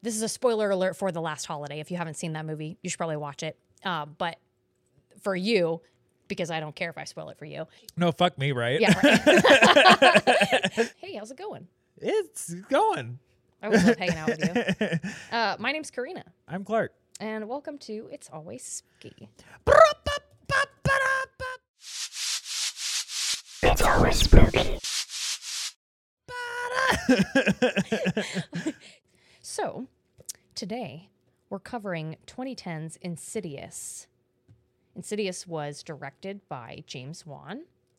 this is a spoiler alert for The Last Holiday. If you haven't seen that movie, you should probably watch it. But for you, because I don't care if I spoil it for you. No, fuck me, right? Yeah, right. Hey, how's it going? It's going. I always love hanging out with you. My name's Karina, I'm Clark. and welcome to It's Always Spooky. It's always spooky. So, today we're covering 2010's Insidious. Insidious was directed by James Wan.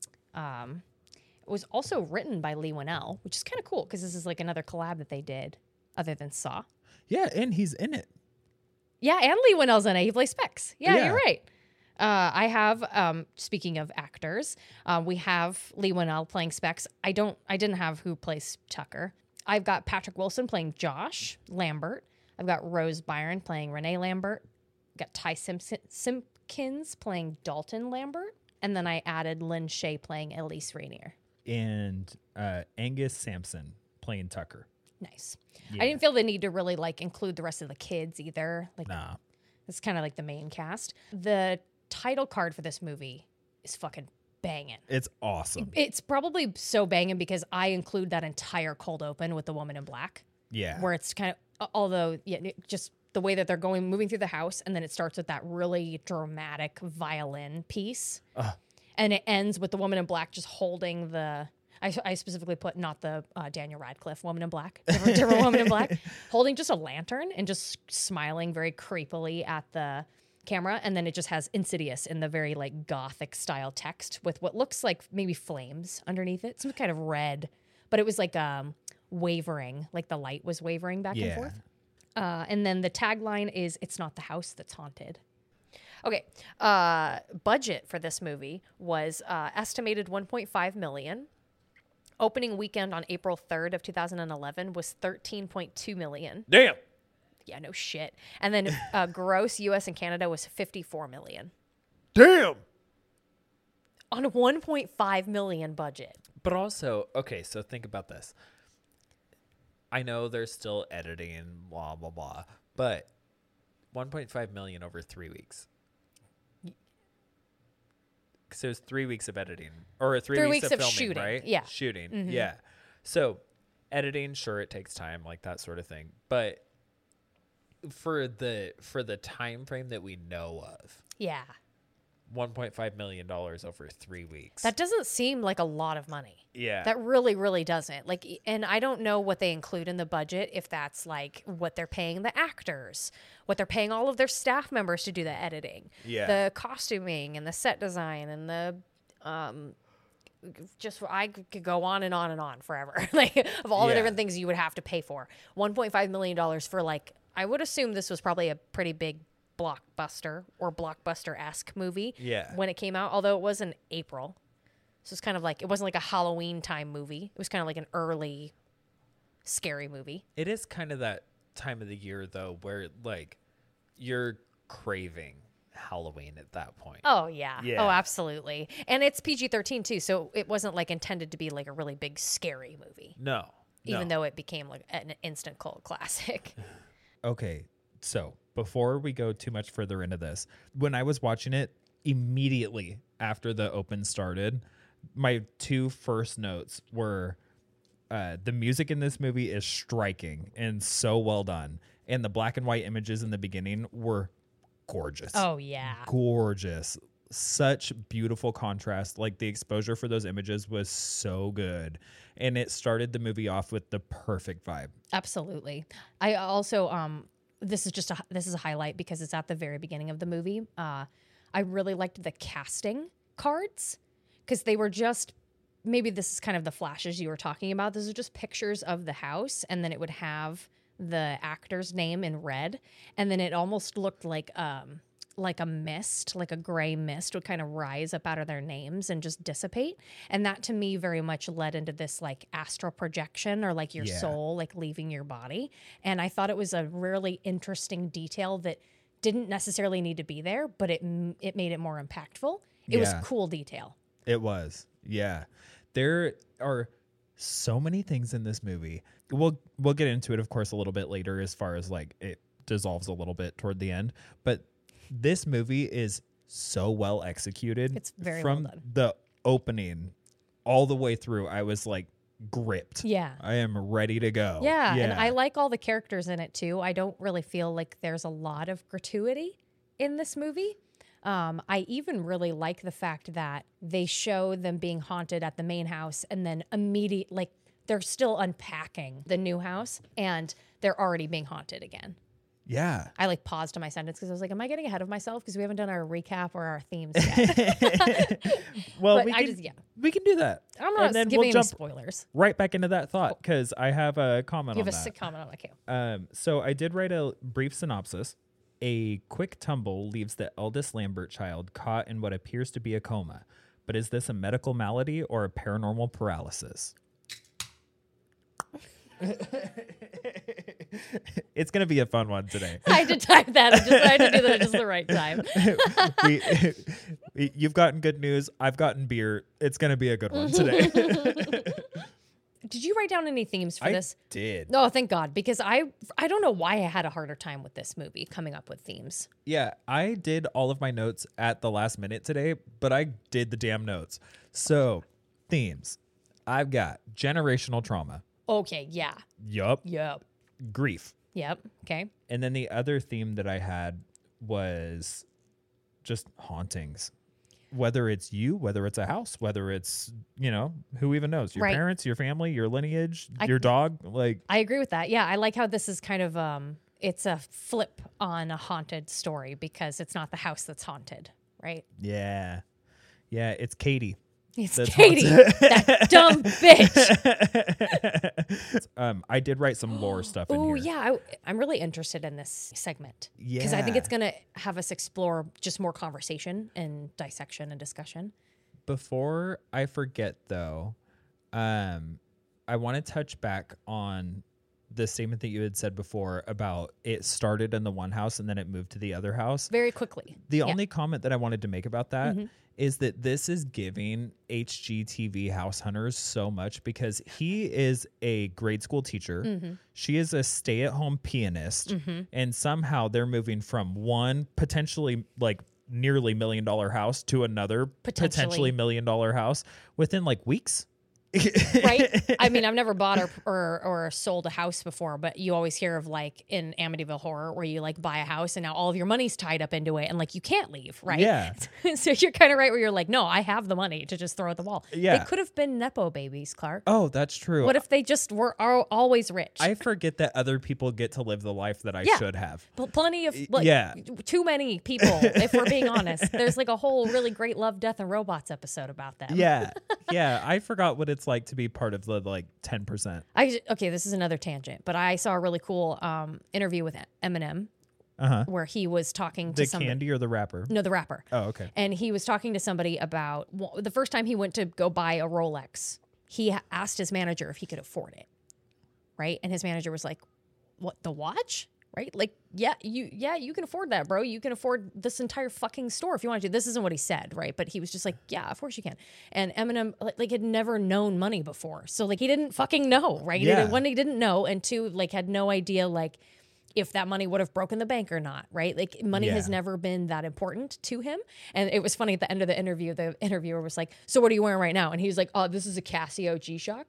It was also written by Leigh Whannell, which is kind of cool because this is like another collab that they did other than Saw. Yeah, and he's in it. Yeah, and Leigh Whannell's in it. He plays Specs. Yeah, Yeah. you're right. I have, speaking of actors, we have Leigh Whannell playing Specs. I didn't have who plays Tucker. I've got Patrick Wilson playing Josh Lambert. I've got Rose Byron playing Renee Lambert. I've got Ty Simpkins playing Dalton Lambert. And then I added Lynn Shay playing Elise Rainier. And Angus Sampson playing Tucker. Nice. Yeah. I didn't feel the need to really include the rest of the kids either. Nah. It's kind of like the main cast. The title card for this movie is fucking banging. It's awesome. It's probably so banging because I include that entire cold open with the woman in black, Yeah. where it's kind of, although, yeah, just the way that they're moving through the house, and then it starts with that really dramatic violin piece, and it ends with the woman in black just holding the. I specifically put not the Daniel Radcliffe woman in black, different woman in black, holding just a lantern and just smiling very creepily at the camera, and then it just has Insidious in the very gothic style text with what looks like maybe flames underneath it, some kind of red, but it was wavering, like the light was wavering back and forth. And then the tagline is "It's not the house that's haunted." Okay, budget for this movie was estimated $1.5 million. Opening weekend on April 3rd of 2011 was $13.2 million. Damn. Yeah, no shit. And then gross U.S. and Canada was $54 million. Damn. On a $1.5 million budget. But also, okay, so think about this. I know there's still editing and blah, blah, blah, but 1.5 million over 3 weeks. So it's 3 weeks of editing or 3 weeks of filming, shooting, right? yeah. Shooting, Mm-hmm. yeah. So editing, sure, it takes time, like that sort of thing. But for the time frame that we know of, Yeah. $1.5 million over 3 weeks. That doesn't seem like a lot of money. yeah. That really, really doesn't. And I don't know what they include in the budget, if that's what they're paying the actors, what they're paying all of their staff members to do the editing, Yeah. the costuming and the set design and the just I could go on and on and on forever, of all the Yeah. different things you would have to pay for. $1.5 million for I would assume this was probably a pretty big blockbuster or blockbuster-esque movie Yeah. when it came out, although it was in April. So it's kind of it wasn't like a Halloween time movie. It was kind of like an early scary movie. It is kind of that time of the year, though, where you're craving Halloween at that point. Oh, yeah. Yeah. Oh, absolutely. And it's PG-13 too, so it wasn't intended to be a really big scary movie, No. even though it became an instant cult classic. Okay, so before we go too much further into this, when I was watching it immediately after the open started, my two first notes were the music in this movie is striking and so well done. And the black and white images in the beginning were gorgeous. Oh, yeah. Gorgeous. Such beautiful contrast. The exposure for those images was so good. And it started the movie off with the perfect vibe. Absolutely. I also this is a highlight because it's at the very beginning of the movie. I really liked the casting cards because they were just, maybe this is kind of the flashes you were talking about. This is just pictures of the house, and then it would have the actor's name in red, and then it almost looked like a mist, like a gray mist would kind of rise up out of their names and just dissipate. And that to me very much led into this astral projection or your Yeah. soul leaving your body. And I thought it was a really interesting detail that didn't necessarily need to be there, but it made it more impactful. It was Yeah. cool detail. It was. Yeah. There are so many things in this movie. We'll get into it, of course, a little bit later as far as like it dissolves a little bit toward the end. But this movie is so well executed. It's very from well done. the opening all the way through. I was like gripped. Yeah. I am ready to go. Yeah, and I like all the characters in it too. I don't really feel like there's a lot of gratuity in this movie. I even really like the fact that they show them being haunted at the main house and then like they're still unpacking the new house and they're already being haunted again. Yeah. I like paused in my sentence because I was like, am I getting ahead of myself? Because we haven't done our recap or our themes yet. Well, But we can do that. I'm not And then giving we'll any jump spoilers. right back into that thought because I have a comment You on have a that. sick comment on that. Okay. So I did write a brief synopsis. A quick tumble leaves the eldest Lambert child caught in what appears to be a coma. But is this a medical malady or a paranormal paralysis? It's going to be a fun one today. I had to type that. I had to do that at just the right time. You've gotten good news. I've gotten beer. It's going to be a good one today. Did you write down any themes for this? Did. No, thank God, because I don't know why I had a harder time with this movie coming up with themes. Yeah, I did all of my notes at the last minute today, but I did the damn notes. So, themes. I've got generational trauma. Okay, yeah. Yup. Yep. Grief. Yep. Okay. And then the other theme that I had was just hauntings. Whether it's you, whether it's a house, whether it's, who even knows? Your Right. parents, your family, your lineage, your dog. Like, I agree with that. Yeah, I like how this is kind of it's a flip on a haunted story because it's not the house that's haunted, right? yeah. Yeah, it's Katie. It's That's Katie, that dumb bitch. I did write some lore stuff in Oh here. yeah, I'm really interested in this segment because I think Yeah. it's gonna have us explore just more conversation and dissection and discussion. Before I forget, though, I want to touch back on the statement that you had said before about it started in the one house and then it moved to the other house. Very quickly. The Yeah. only comment that I wanted to make about that is that this is giving HGTV House Hunters so much because he is a grade school teacher. She is a stay-at-home pianist. And somehow they're moving from one potentially like nearly $1 million house to another potentially $1 million house within like weeks. Right? I mean, I've never bought or sold a house before, but you always hear of like in Amityville Horror where you like buy a house and now all of your money's tied up into it and like you can't leave, right? Yeah. So you're kind of right where you're like, no, I have the money to just throw at the wall. Yeah. They could have been Nepo babies, Clark. Oh, that's true. What if they just are always rich? I forget that other people get to live the life that I Yeah. should have. Plenty of like Yeah. too many people, if we're being honest. There's like a whole really great Love, Death, and Robots episode about them. Yeah. Yeah. I forgot what it's like to be part of the like 10%. Okay, this is another tangent, but I saw a really cool interview with Eminem where he was talking to The somebody. candy or the wrapper? No, the rapper. Oh, okay. And he was talking to somebody about the first time he went to go buy a Rolex, he asked his manager if he could afford it. Right? And his manager was like, "What, the watch?" Right? Like, you can afford that, bro. You can afford this entire fucking store if you want to. This isn't what he said, right? But he was just like, yeah, of course you can. And Eminem like had never known money before. So like he didn't fucking know, right? Yeah. One, he didn't know, and two, like had no idea like if that money would have broken the bank or not, right? Like money has Yeah. never been that important to him. And it was funny at the end of the interviewer was like, "So what are you wearing right now?" And he was like, "Oh, this is a Casio G-Shock."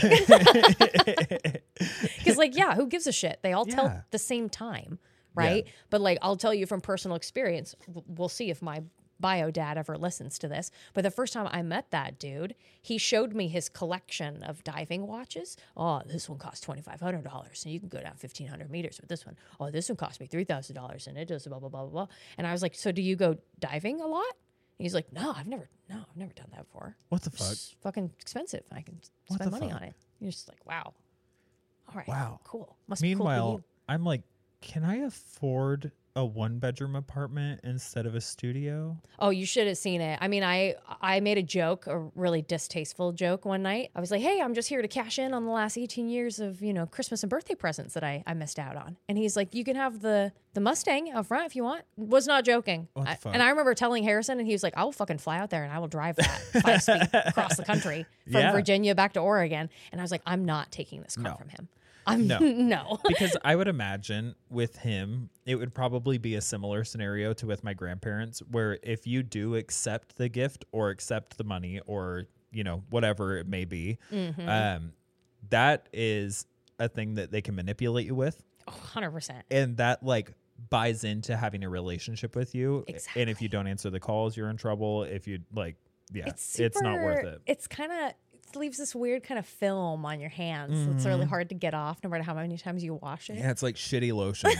Because like, yeah, who gives a shit? They all Yeah. tell the same time, right? Yeah. But like, I'll tell you from personal experience. We'll see if my bio dad ever listens to this. But the first time I met that dude, he showed me his collection of diving watches. Oh, this one costs $2,500, and you can go down 1,500 meters with this one. Oh, this one cost me $3,000, and it does blah blah blah blah blah. And I was like, so do you go diving a lot? And he's like, no, I've never done that before. What the fuck? It's fucking expensive. I can What spend the money fuck? on it. You're just like, wow. All right. Wow. Cool. Must be cool for Meanwhile, you. I'm like, can I afford a 1-bedroom apartment instead of a studio. Oh, you should have seen it. I mean, I made a joke, a really distasteful joke one night. I was like, hey, I'm just here to cash in on the last 18 years of, Christmas and birthday presents that I missed out on. And he's like, you can have the Mustang out front if you want. Was not joking. What the fuck? And I remember telling Harrison, and he was like, I will fucking fly out there and I will drive that 5-speed across the country from Yeah. Virginia back to Oregon. And I was like, I'm not taking this car No. from him. I'm No. no. Because I would imagine with him, it would probably be a similar scenario to with my grandparents, where if you do accept the gift or accept the money or, whatever it may be, that is a thing that they can manipulate you with. 100%. And that buys into having a relationship with you. Exactly. And if you don't answer the calls, you're in trouble. If you It's it's not worth it. It's kind of leaves this weird kind of film on your hands. It's really hard to get off, no matter how many times you wash it. Yeah, it's like shitty lotion.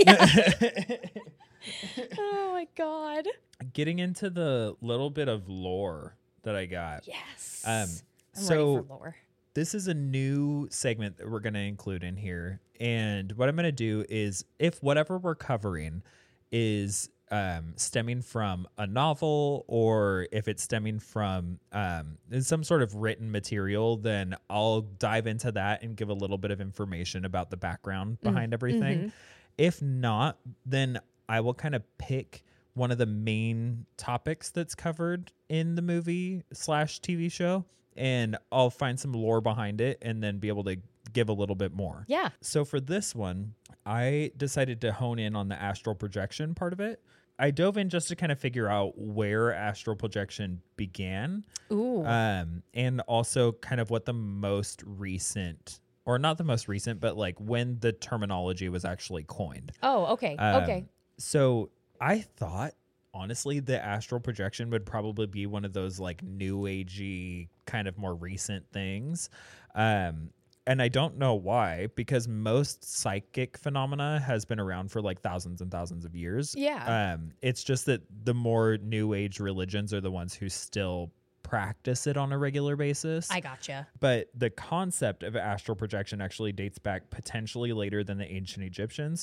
Oh my god. Getting into the little bit of lore that I got. Yes. Um, I'm so ready for lore. This is a new segment that we're going to include in here. And what I'm going to do is, if whatever we're covering is stemming from a novel, or if it's stemming from some sort of written material, then I'll dive into that and give a little bit of information about the background behind everything. If not, then I will kind of pick one of the main topics that's covered in the movie / TV show, and I'll find some lore behind it and then be able to give a little bit more. Yeah. So for this one, I decided to hone in on the astral projection part of it. I dove in just to kind of figure out where astral projection began. Ooh. And also kind of what the most recent, or not the most recent, but when the terminology was actually coined. Oh, okay. Okay. So I thought, honestly, the astral projection would probably be one of those new agey kind of more recent things. And I don't know why, because most psychic phenomena has been around for thousands and thousands of years. Yeah. It's just that the more new age religions are the ones who still practice it on a regular basis. I gotcha. But the concept of astral projection actually dates back potentially later than the ancient Egyptians.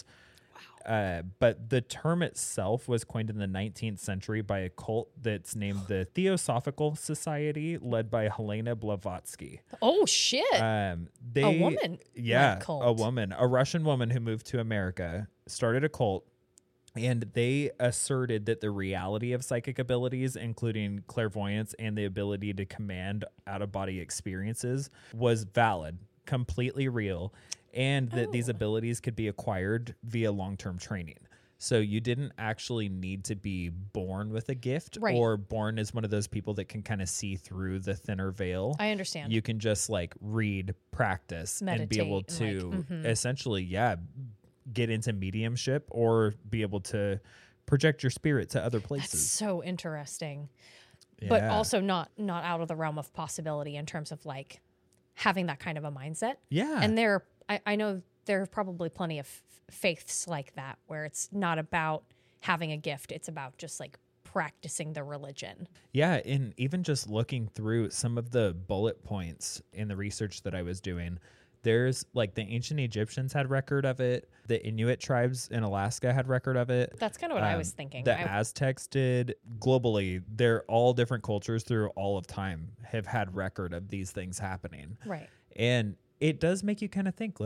But the term itself was coined in the 19th century by a cult that's named the Theosophical Society, led by Helena Blavatsky. Oh shit. A woman. Yeah, cult. a woman, a Russian woman who moved to America, started a cult, and they asserted that the reality of psychic abilities, including clairvoyance and the ability to command out-of-body experiences, was valid, completely real, and that these abilities could be acquired via long-term training. So you didn't actually need to be born with a gift, Right. or born as one of those people that can kind of see through the thinner veil. I understand. You can just read, practice, and be able Meditate and, to essentially, get into mediumship or be able to project your spirit to other That's places. so interesting. But Yeah. also not out of the realm of possibility in terms of having that kind of a mindset. Yeah. And I know there are probably plenty of faiths like that where it's not about having a gift. It's about just practicing the religion. Yeah, and even just looking through some of the bullet points in the research that I was doing, there's the ancient Egyptians had record of it. The Inuit tribes in Alaska had record of it. That's kind of what I was thinking. The Aztecs did. Globally, they're all different cultures through all of time have had record of these things happening. Right. And it does make you kind of think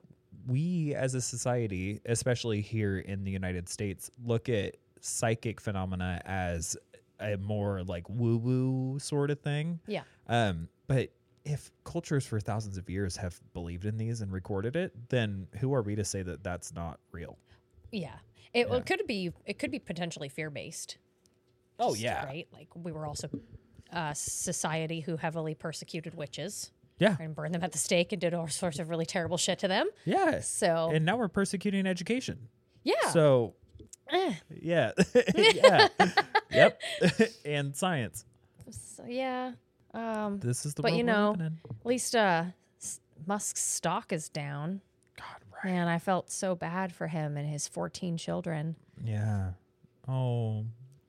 we as a society, especially here in the United States, look at psychic phenomena as a more woo-woo sort of thing. Yeah. But if cultures for thousands of years have believed in these and recorded it, then who are we to say that that's not real? Yeah. It could be potentially fear-based. Oh, Just, yeah. Right? We were also a society who heavily persecuted witches Yeah. and burned them at the stake and did all sorts of really terrible shit to them. Yeah. So, And now we're persecuting education. yeah. So, Eh. yeah. Yeah. Yep. And science. So, yeah. This is the But world you we're know, living in. at least Musk's stock is down. God, right. Man, I felt so bad for him and his 14 children. Yeah. Oh,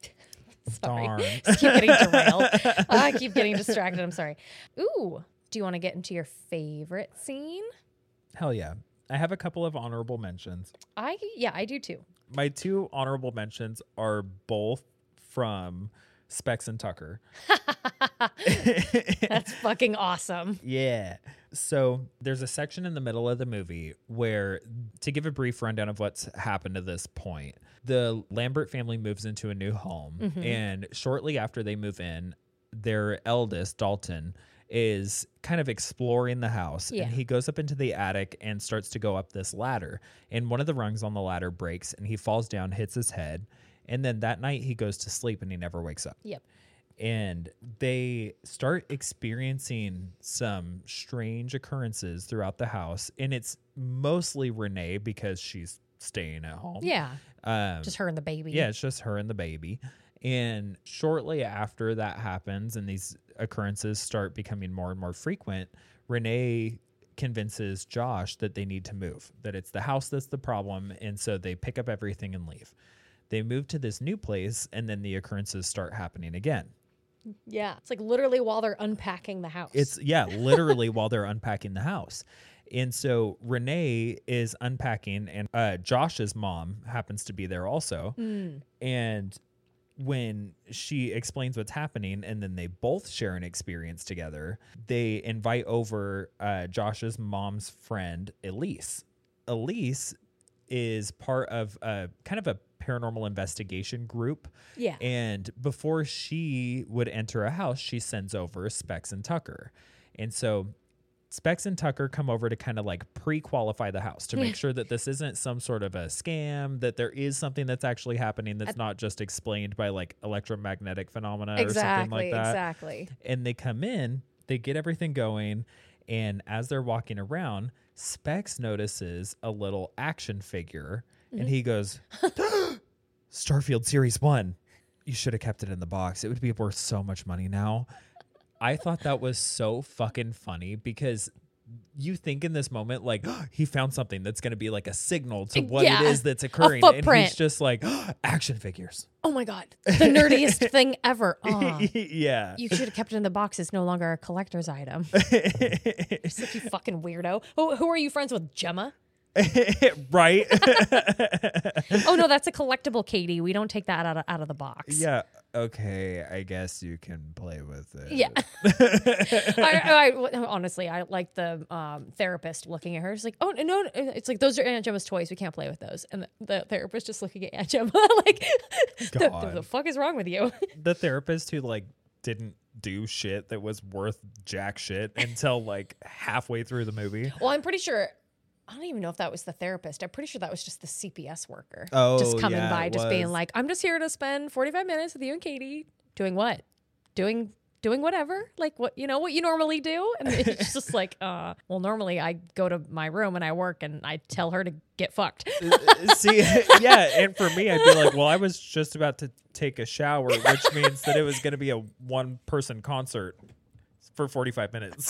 Sorry. darn. Just keep getting derailed. I keep getting distracted. I'm sorry. Ooh, do you want to get into your favorite scene? Hell yeah. I have a couple of honorable mentions. I do too. My 2 honorable mentions are both from Specs and Tucker. That's fucking awesome. Yeah. So there's a section in the middle of the movie where, to give a brief rundown of what's happened to this point, the Lambert family moves into a new home. And shortly after they move in, their eldest, Dalton, is kind of exploring the house. Yeah. And he goes up into the attic and starts to go up this ladder. And one of the rungs on the ladder breaks and he falls down, hits his head. And then that night he goes to sleep and he never wakes up. Yep. And they start experiencing some strange occurrences throughout the house. And it's mostly Renee because she's staying at home. Yeah. Um, Just her and the baby. yeah, it's just her and the baby. And shortly after that happens and these occurrences start becoming more and more frequent, Renee convinces Josh that they need to move, that it's the house that's the problem. And so they pick up everything and leave. They move to this new place and then the occurrences start happening again. Yeah. It's like literally while they're unpacking the house. It's literally while they're unpacking the house. And so Renee is unpacking and Josh's mom happens to be there also. And when she explains what's happening and then they both share an experience together, they invite over Josh's mom's friend, Elise. Elise is part of a kind of a paranormal investigation group. Yeah. And before she would enter a house, she sends over Specs and Tucker. And so Specs and Tucker come over to kind of like pre-qualify the house to make sure that this isn't some sort of a scam, that there is something that's actually happening that's not just explained by like electromagnetic phenomena or something like that. Exactly. And they come in, they get everything going, and as they're walking around, Specs notices a little action figure and he goes, Starfield Series 1. You should have kept it in the box. It would be worth so much money now. I thought that was so fucking funny because you think in this moment, like, he found something that's going to be like a signal to what it is that's occurring. And he's just like, action figures. Oh my God. The nerdiest thing ever. Yeah. You should have kept it in the box. It's no longer a collector's item. You're such a fucking weirdo. Who are you friends with, Gemma? Right? Oh no, that's a collectible, Katie. We don't take that out of the box. Yeah. Okay. I guess you can play with it. Yeah. Honestly, I like the therapist looking at her. She's like, oh no, it's like those are Aunt Gemma's toys. We can't play with those. And the therapist just looking at Aunt Gemma like, the fuck is wrong with you? The therapist who like didn't do shit that was worth jack shit until like halfway through the movie. Well, I'm pretty sure. I don't even know if that was the therapist. I'm pretty sure that was just the CPS worker. Oh, just coming yeah, by, it just being was. like, I'm just here to spend 45 minutes with you and Katie. Doing what? Doing whatever, like what you normally do. And it's just like, well, normally I go to my room and I work and I tell her to get fucked. See, yeah, and for me, I'd be like, well, I was just about to take a shower, which means that it was going to be a one-person concert for 45 minutes.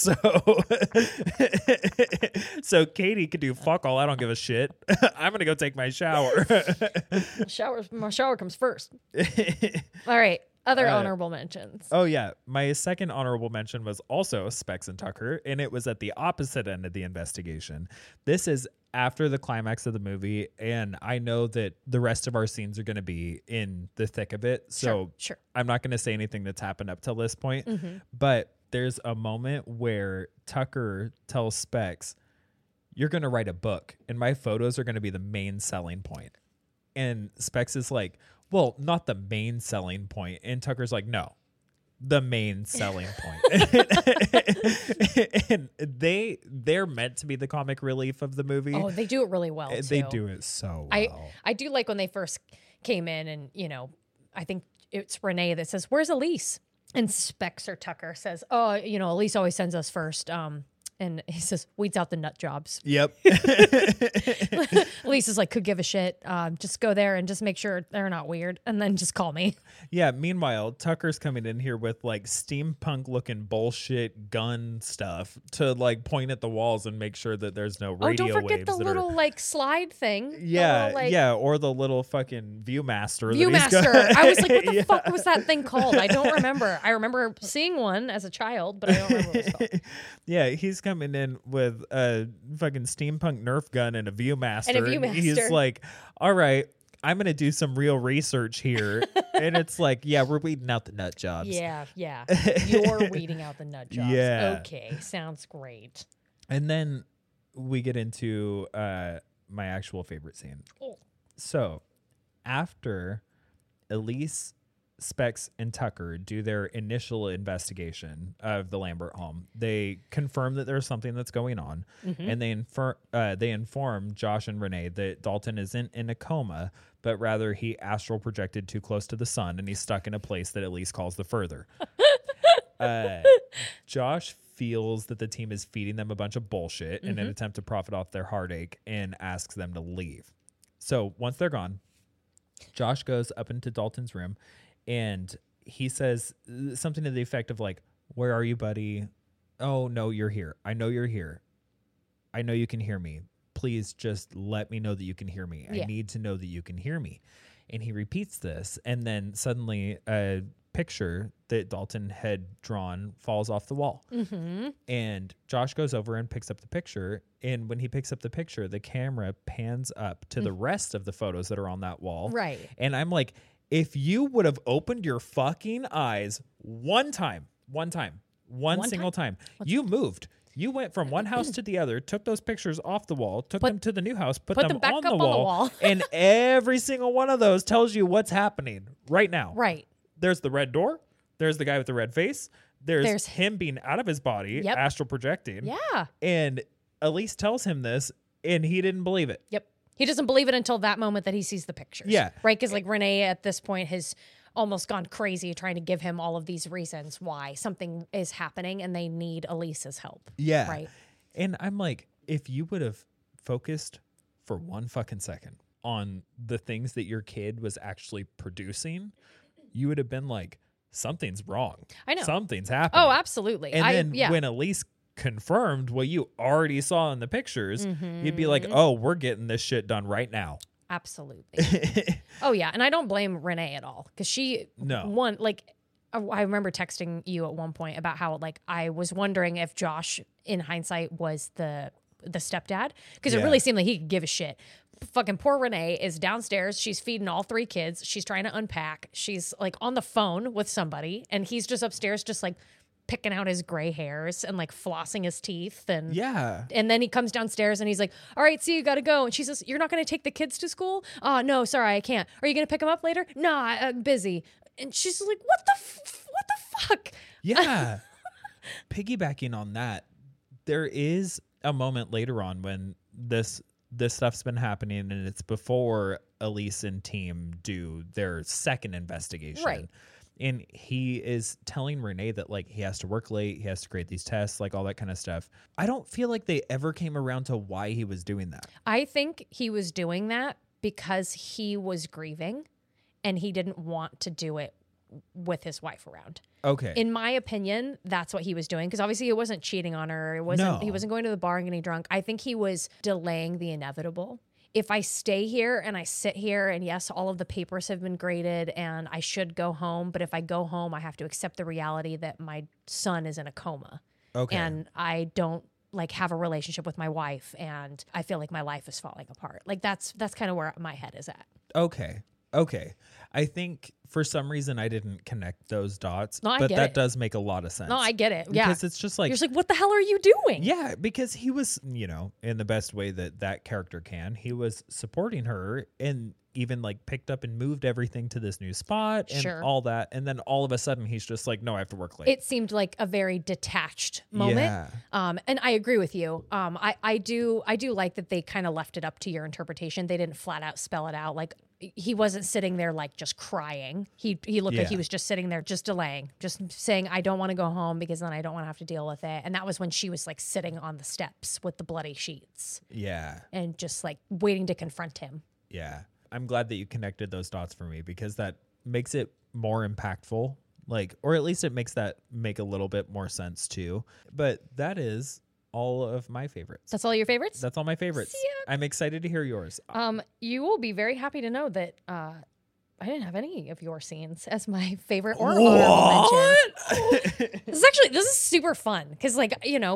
So Katie could do fuck all. I don't give a shit. I'm going to go take my shower. My shower comes first. All right. Other honorable mentions. Oh, yeah. My second honorable mention was also Specs and Tucker, and it was at the opposite end of the investigation. This is after the climax of the movie, and I know that the rest of our scenes are going to be in the thick of it, so Sure. I'm not going to say anything that's happened up till this point, but there's a moment where Tucker tells Specs, you're going to write a book, and my photos are going to be the main selling point. And Specs is like, well, not the main selling point. And Tucker's like, no, the main selling point. And they're meant to be the comic relief of the movie. Oh, they do it really well, too. They do it so well. I do like when they first came in and, I think it's Renee that says, where's Elise? And Specs or Tucker says, oh, Elise always sends us first. And he says, weeds out the nut jobs. Yep. Elise is like, could give a shit. Just go there and just make sure they're not weird. And then just call me. Yeah. Meanwhile, Tucker's coming in here with like steampunk looking bullshit gun stuff to like point at the walls and make sure that there's no radio waves. Oh, don't forget the little like slide thing. Yeah. Little, yeah. Or the little fucking Viewmaster. Viewmaster. I was like, what the fuck was that thing called? I don't remember. I remember seeing one as a child, but I don't remember what it was called. Yeah. He's coming coming in with a fucking steampunk Nerf gun and a Viewmaster. And he's Viewmaster. like, all right, I'm going to do some real research here. And it's like, yeah, we're weeding out the nut jobs. Yeah. You're weeding out the nut jobs. Yeah. Okay, sounds great. And then we get into my actual favorite scene. Oh. So after Elise, Specs, and Tucker do their initial investigation of the Lambert home, they confirm that there's something that's going on, and they inform Josh and Renee that Dalton isn't in a coma, but rather he astral projected too close to the sun, and he's stuck in a place that Elise calls the further. Josh feels that the team is feeding them a bunch of bullshit in an attempt to profit off their heartache and asks them to leave. So once they're gone, Josh goes up into Dalton's room and he says something to the effect of like, where are you, buddy? Oh, no, you're here. I know you're here. I know you can hear me. Please just let me know that you can hear me. Yeah. I need to know that you can hear me. And he repeats this. And then suddenly a picture that Dalton had drawn falls off the wall. And Josh goes over and picks up the picture. And when he picks up the picture, the camera pans up to the rest of the photos that are on that wall. Right. And I'm like, if you would have opened your fucking eyes one single time, you moved. You went from one house to the other, took those pictures off the wall, took them to the new house, put them back on up the wall. And every single one of those tells you what's happening right now. Right. There's the red door. There's the guy with the red face. There's him being out of his body, Yep. astral projecting. Yeah. And Elise tells him this, and he didn't believe it. Yep. He doesn't believe it until that moment that he sees the pictures. Yeah. Right? Because like Renee at this point has almost gone crazy trying to give him all of these reasons why something is happening and they need Elise's help. Yeah. Right. And I'm like, if you would have focused for one fucking second on the things that your kid was actually producing, you would have been like, something's wrong. I know. Something's happening. Oh, absolutely. And then when Elise confirmed what you already saw in the pictures, you'd be like, oh, we're getting this shit done right now. Absolutely. Oh, yeah. And I don't blame Renee at all because she, I remember texting you at one point about how like I was wondering if Josh, in hindsight, was the stepdad because it really seemed like he could give a shit. Fucking poor Renee is downstairs. She's feeding all 3 kids. She's trying to unpack. She's like on the phone with somebody, and he's just upstairs, just like picking out his gray hairs and like flossing his teeth. And and then he comes downstairs and he's like, "All right, see, you got to go." And she says, "You're not going to take the kids to school?" "Oh, no, sorry, I can't." "Are you going to pick them up later?" "No, I'm busy." And she's like, "What the fuck?" Yeah. Piggybacking on that, there is a moment later on when this stuff's been happening and it's before Elise and team do their second investigation. Right. And he is telling Renee that like he has to work late, he has to grade these tests, like all that kind of stuff. I don't feel like they ever came around to why he was doing that. I think he was doing that because he was grieving and he didn't want to do it with his wife around. Okay. In my opinion, that's what he was doing because obviously he wasn't cheating on her. He wasn't going to the bar and getting drunk. I think he was delaying the inevitable. If I stay here and I sit here and yes, all of the papers have been graded and I should go home, but if I go home, I have to accept the reality that my son is in a coma. Okay. And I don't like have a relationship with my wife and I feel like my life is falling apart. Like that's kind of where my head is at. Okay. I think for some reason I didn't connect those dots, No, I but get that it. does make a lot of sense. No, I get it. Yeah. Because it's just like, You're just like, what the hell are you doing? yeah, because he was, in the best way that character can, he was supporting her and even like picked up and moved everything to this new spot and Sure. all that. And then all of a sudden he's just like, no, I have to work late. It seemed like a very detached moment. Yeah. And I agree with you. I do like that they kind of left it up to your interpretation. They didn't flat out spell it out. Like he wasn't sitting there like just crying. He looked like he Yeah. was just sitting there, just delaying, just saying, I don't want to go home because then I don't want to have to deal with it. And that was when she was like sitting on the steps with the bloody sheets Yeah. and just like waiting to confront him. Yeah. I'm glad that you connected those dots for me because that makes it more impactful. Like, or at least it makes that make a little bit more sense too. But that is all of my favorites. That's all your favorites? That's all my favorites. I'm excited to hear yours. You will be very happy to know that I didn't have any of your scenes as my favorite or honorable mention. This is super fun because, like,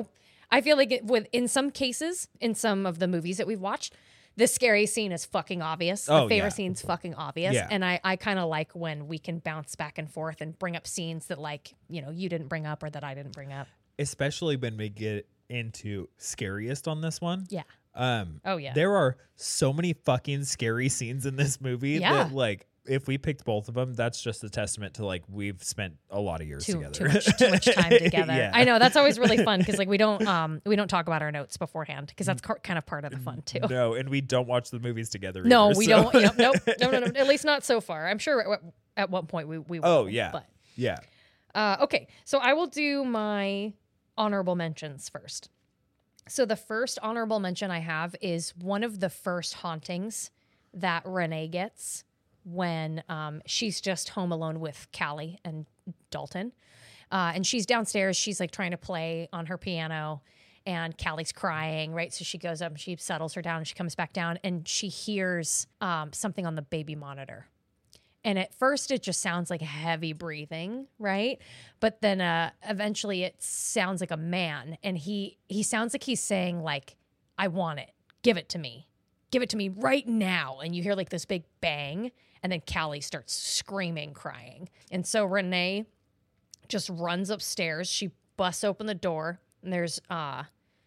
I feel like in some cases, in some of the movies that we've watched, the scary scene is fucking obvious. The Oh, favorite yeah. scene's fucking obvious. Yeah. And I kind of like when we can bounce back and forth and bring up scenes that like, you didn't bring up or that I didn't bring up. Especially when we get into scariest on this one. Yeah. Oh, yeah. There are so many fucking scary scenes in this movie Yeah. that like if we picked both of them, that's just a testament to like we've spent a lot of years Too together. much time together. Yeah. I know that's always really fun because like we don't talk about our notes beforehand because that's kind of part of the fun too. No, and we don't watch the movies together. No, either, we so- don't. Nope. No. At least not so far. I'm sure at one point we will. Oh yeah, But yeah. okay, so I will do my honorable mentions first. So the first honorable mention I have is one of the first hauntings that Renee gets when she's just home alone with Callie and Dalton. And she's downstairs. She's like trying to play on her piano and Callie's crying, right? So she goes up and she settles her down and she comes back down and she hears something on the baby monitor. And at first it just sounds like heavy breathing, right? But then eventually it sounds like a man. And he sounds like he's saying like, I want it. Give it to me. Give it to me right now. And you hear like this big bang. And then Callie starts screaming, crying. And so Renee just runs upstairs. She busts open the door. And there's, I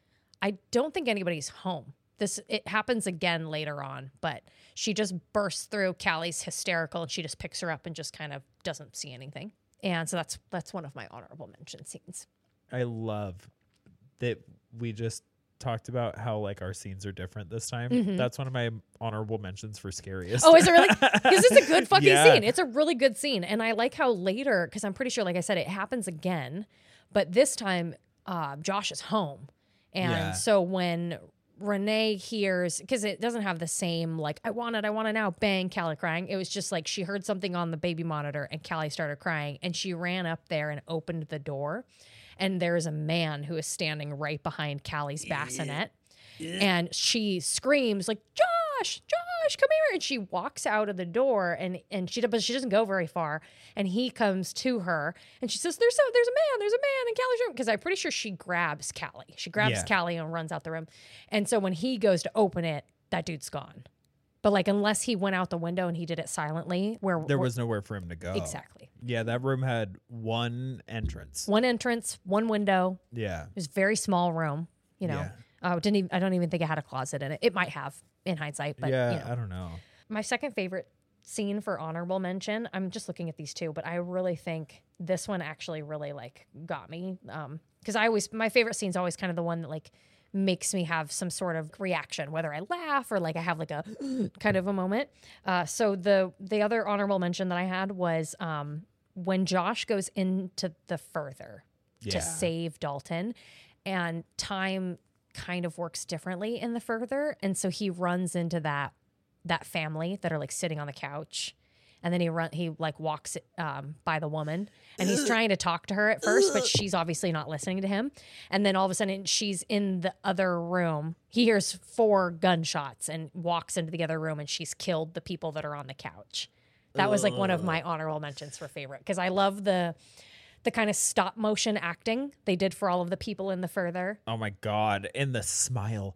don't think anybody's home. It happens again later on, but she just bursts through. Callie's hysterical and she just picks her up and just kind of doesn't see anything. And so that's one of my honorable mention scenes. I love that we just talked about how like our scenes are different this time. That's one of my honorable mentions for scariest. Oh, is it really? Because it's a good fucking Yeah. scene. It's a really good scene. And I like how later, because I'm pretty sure, like I said, it happens again, but this time Josh is home. And Yeah. so when Renee hears, because it doesn't have the same, like, I want it now, bang, Callie crying. It was just like she heard something on the baby monitor and Callie started crying and she ran up there and opened the door. And there's a man who is standing right behind Callie's bassinet. And she screams like, Josh, come here. And she walks out of the door but she doesn't go very far. And he comes to her and she says, there's a man in Callie's room. Because I'm pretty sure she grabs Callie. She grabs Yeah. Callie and runs out the room. And so when he goes to open it, that dude's gone. But like, unless he went out the window and he did it silently, There was nowhere for him to go. exactly Yeah, that room had one entrance. one entrance, one window. Yeah. It was a very small room, Yeah. I don't even think it had a closet in it. It might have in hindsight, but yeah, I don't know. My second favorite scene for honorable mention, I'm just looking at these two, but I really think this one actually really like got me. Because my favorite scene is always kind of the one that like makes me have some sort of reaction, whether I laugh or like I have like a kind of a moment. So the other honorable mention that I had was when Josh goes into the further Yeah. to save Dalton, and time kind of works differently in the further, and so he runs into that family that are like sitting on the couch, and then he like walks by the woman, and he's trying to talk to her at first, but she's obviously not listening to him. And then all of a sudden she's in the other room. He hears 4 gunshots and walks into the other room, and she's killed the people that are on the couch. That was like one of my honorable mentions for favorite, because I love the kind of stop motion acting they did for all of the people in the further, Oh my God. And the smile.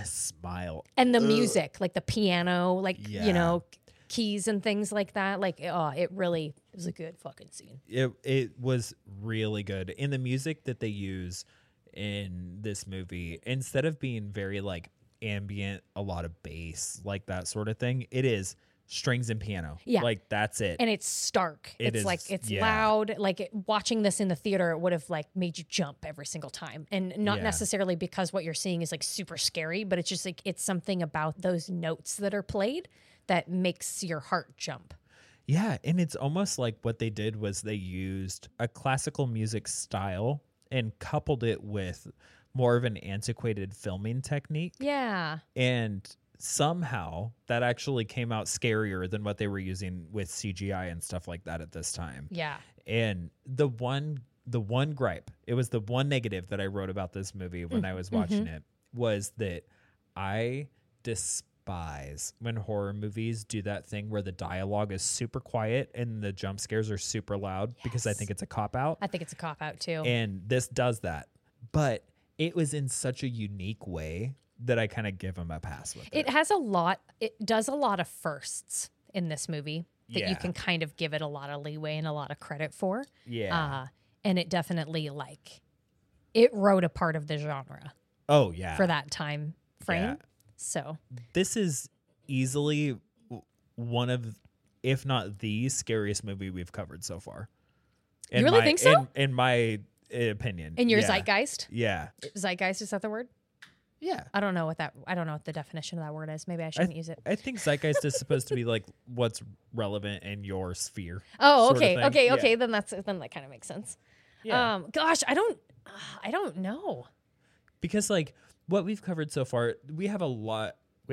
and the music, like the piano, like, Yeah. keys and things like that. Like, it was a good fucking scene. It was really good. In the music that they use in this movie, instead of being very like ambient, a lot of bass, like that sort of thing, it is strings and piano. Yeah. Like that's it. And it's stark. It It's is, like, it's yeah. loud. Like watching this in the theater, it would have like made you jump every single time. And not Yeah. necessarily because what you're seeing is like super scary, but it's just like, it's something about those notes that are played that makes your heart jump. Yeah, and it's almost like what they did was they used a classical music style and coupled it with more of an antiquated filming technique. Yeah. And somehow that actually came out scarier than what they were using with CGI and stuff like that at this time. Yeah. And the one gripe, it was the one negative that I wrote about this movie when I was watching it, was that I despise when horror movies do that thing where the dialogue is super quiet and the jump scares are super loud, because I think it's a cop out. I think it's a cop out too. And this does that. But it was in such a unique way that I kind of give him a pass with it. It does a lot of firsts in this movie that Yeah. you can kind of give it a lot of leeway and a lot of credit for. Yeah. And it definitely it wrote a part of the genre Oh yeah. for that time frame. Yeah. So This is easily one of, if not the scariest movie we've covered so far. You really think so? In my opinion. in your Yeah. zeitgeist, Yeah. zeitgeist, is that the word? Yeah. I don't know what the definition of that word is. Maybe I shouldn't use it. I think zeitgeist is supposed to be like what's relevant in your sphere. Oh, sort of okay. thing. Okay. Yeah. Okay. Then that kind of makes sense. Yeah. Gosh, I don't know. Because like what we've covered so far, we have a lot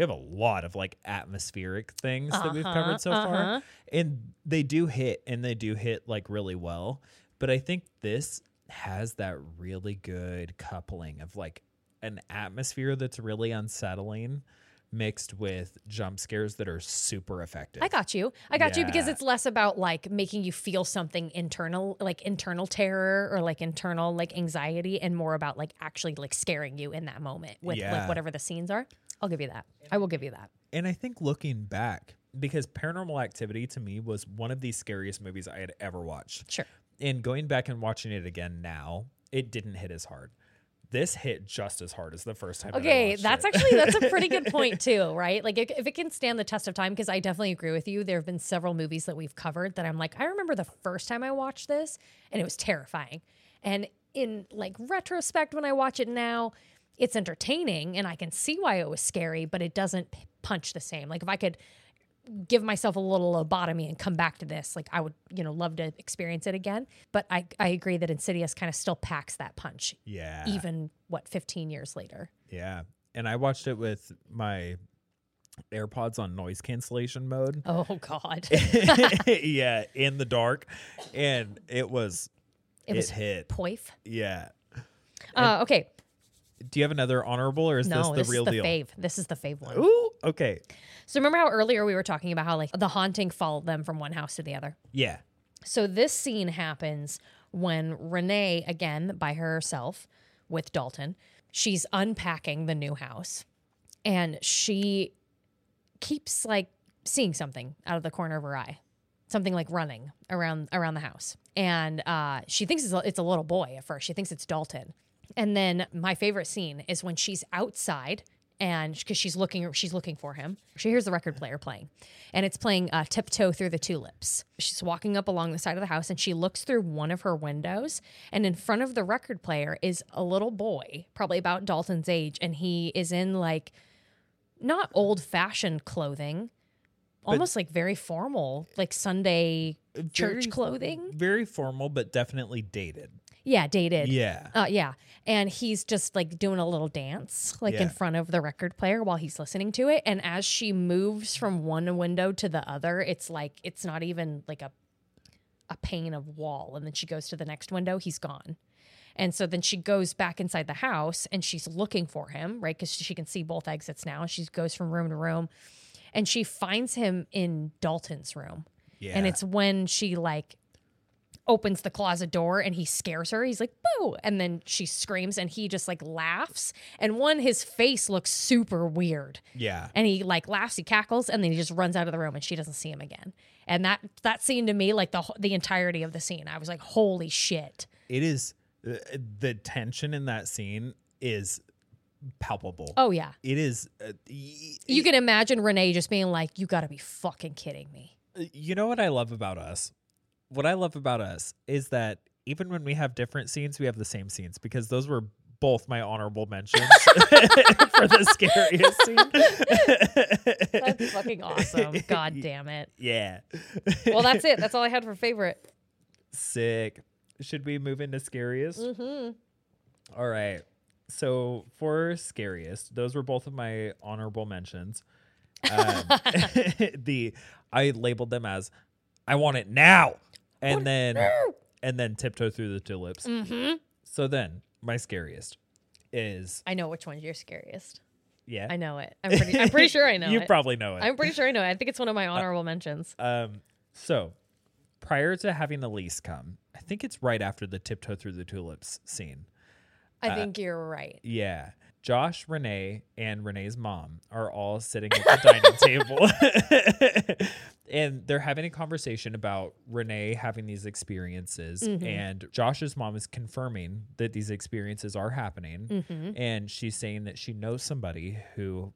of like atmospheric things that we've covered so far, and they do hit like really well. But I think this has that really good coupling of like an atmosphere that's really unsettling mixed with jump scares that are super effective. I got you because Yeah. it's less about like making you feel something internal, like internal terror or like internal like anxiety, and more about like actually like scaring you in that moment with Yeah. like whatever the scenes are. I'll give you that. I will give you that. And I think looking back, because Paranormal Activity to me was one of the scariest movies I had ever watched. Sure. And going back and watching it again now, it didn't hit as hard. This hit just as hard as the first time. Okay, that I watched that's a pretty good point too, right? Like if it can stand the test of time, because I definitely agree with you. There have been several movies that we've covered that I'm like, I remember the first time I watched this and it was terrifying. And in like retrospect, when I watch it now, it's entertaining and I can see why it was scary, but it doesn't punch the same. Like if I could give myself a little lobotomy and come back to this, like I would, love to experience it again. But I agree that Insidious kind of still packs that punch. Yeah. Even 15 years later. Yeah. And I watched it with my AirPods on noise cancellation mode. Oh God. Yeah, in the dark. And it was hit. Poif. Yeah. Okay. Do you have another honorable, or is No, this the real deal? fave. This is the fave one. Ooh, okay. So remember how earlier we were talking about how like the haunting followed them from one house to the other? Yeah. So this scene happens when Renee, again by herself with Dalton, she's unpacking the new house and she keeps like seeing something out of the corner of her eye, something like running around the house. And she thinks it's a little boy at first. She thinks it's Dalton. And then my favorite scene is when she's outside and because she's looking for him. She hears the record player playing and it's playing Tiptoe Through the Tulips. She's walking up along the side of the house and she looks through one of her windows and in front of the record player is a little boy, probably about Dalton's age. And he is in like not old fashioned clothing, almost like very formal, like Sunday church clothing. Very formal, but definitely dated. Yeah, dated. Yeah. Yeah. And he's just like doing a little dance like in Yeah. front of the record player while he's listening to it. And as she moves from one window to the other, it's like it's not even like a pane of wall. And then she goes to the next window, he's gone. And so then she goes back inside the house and she's looking for him, right? Because she can see both exits now. She goes from room to room and she finds him in Dalton's room. Yeah. And it's when she like opens the closet door and he scares her. He's like, boo. And then she screams and he just like laughs. And his face looks super weird. Yeah. And he like laughs, he cackles, and then he just runs out of the room and she doesn't see him again. And that scene to me, like the entirety of the scene, I was like, holy shit. It is the tension in that scene is palpable. Oh yeah. It is. You can imagine Renee just being like, you gotta be fucking kidding me. You know what I love about us? What I love about us is that even when we have different scenes, we have the same scenes because those were both my honorable mentions for the scariest scene. That's fucking awesome. God damn it. Yeah. Well, that's it. That's all I had for favorite. Sick. Should we move into scariest? Mm-hmm. All right. So for scariest, those were both of my honorable mentions. I labeled them as I want it now. And then Tiptoe Through the Tulips. Mm-hmm. So then my scariest is I know which one's your scariest. yeah. I know it. I'm pretty sure I know You it. probably know it. I'm pretty sure I know it. I think it's one of my honorable mentions. So prior to having Elise come, I think it's right after the Tiptoe Through the Tulips scene. I think you're right. Yeah. Josh, Renee, and Renee's mom are all sitting at the dining table. And they're having a conversation about Renee having these experiences. And Josh's mom is confirming that these experiences are happening. And she's saying that she knows somebody who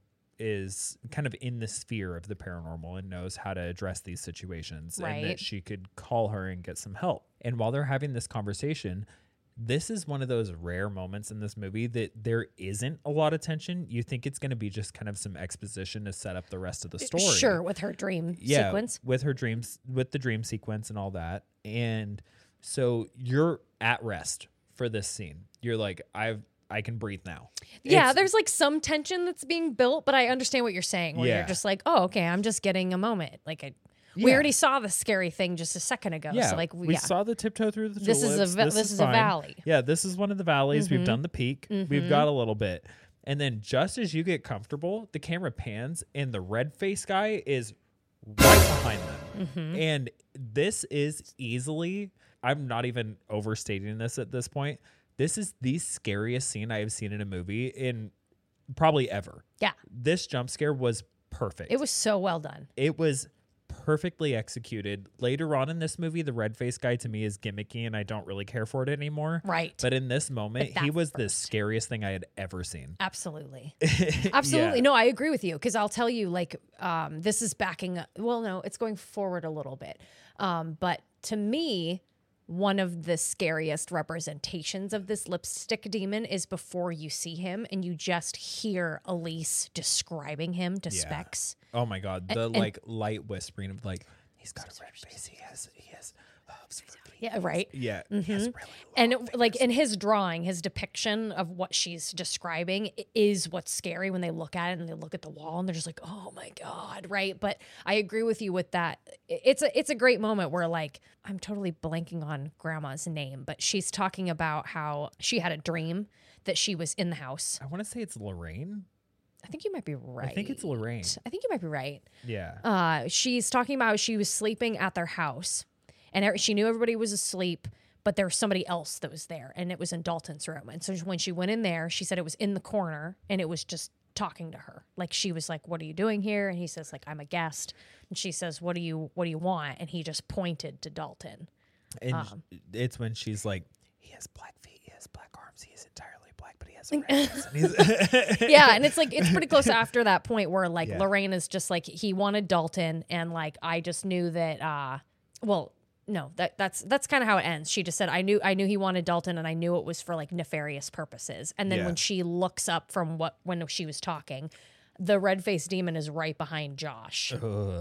is kind of in the sphere of the paranormal and knows how to address these situations, and Right. that she could call her and get some help. And while they're having this conversation, this is one of those rare moments in this movie that there isn't a lot of tension. You think it's going to be just kind of some exposition to set up the rest of the story. Sure, with her dream sequence. With her dreams, with the dream sequence and all that. And so you're at rest for this scene. You're like, I can breathe now. Yeah, It's- there's like some tension that's being built, but I understand what you're saying. Where Yeah. you're just like, oh, okay, I'm just getting a moment. Like, we Yeah. already saw the scary thing just a second ago. Yeah, So like, we yeah. saw the tiptoe through the This is a tulips. this is a fine. valley. Yeah, this is one of the valleys. We've done the peak. We've got a little bit. And then just as you get comfortable, the camera pans and the red face guy is right behind them. And this is easily, I'm not even overstating this at this point, this is the scariest scene I have seen in a movie in probably ever. Yeah, This jump scare was perfect. it was so well done. It was perfectly executed. Later on in this movie, the red face guy to me is gimmicky and I don't really care for it anymore. Right. But in this moment, But he that was the first. scariest thing I had ever seen. Absolutely. Absolutely. Yeah. No, I agree with you because I'll tell you, like, this is backing up. Well, no, it's going forward a little bit. But to me, one of the scariest representations of this lipstick demon is before you see him and you just hear Elise describing him to Yeah. Specs. Oh my God. The like light whispering of like, he's got a red face. He has hooves for feet. Yeah, right. Yeah. He has really And long like fingers. in his drawing, his depiction of what she's describing is what's scary when they look at it and they look at the wall and they're just like, "Oh my God," right? But I agree with you with that. It's a great moment where like I'm totally blanking on Grandma's name, but she's talking about how she had a dream that she was in the house. I want to say it's Lorraine. I think you might be right. I think it's Lorraine. I think you might be right. Yeah. She's talking about how she was sleeping at their house and she knew everybody was asleep, but there was somebody else that was there and it was in Dalton's room. And so when she went in there, she said it was in the corner and it was just talking to her. Like she was like, "What are you doing here?" And he says like, "I'm a guest." And she says, "What do you want?" And he just pointed to Dalton. And it's when she's like, he has black feet, he has black arms, he is entirely black, but he has a red face. And he's Yeah, and it's like it's pretty close after that point where like Yeah. Lorraine is just like he wanted Dalton and like I just knew that well no that's kind of how it ends. She just said I knew he wanted Dalton and I knew it was for like nefarious purposes. And then Yeah. when she looks up from when she was talking, the red-faced demon is right behind Josh.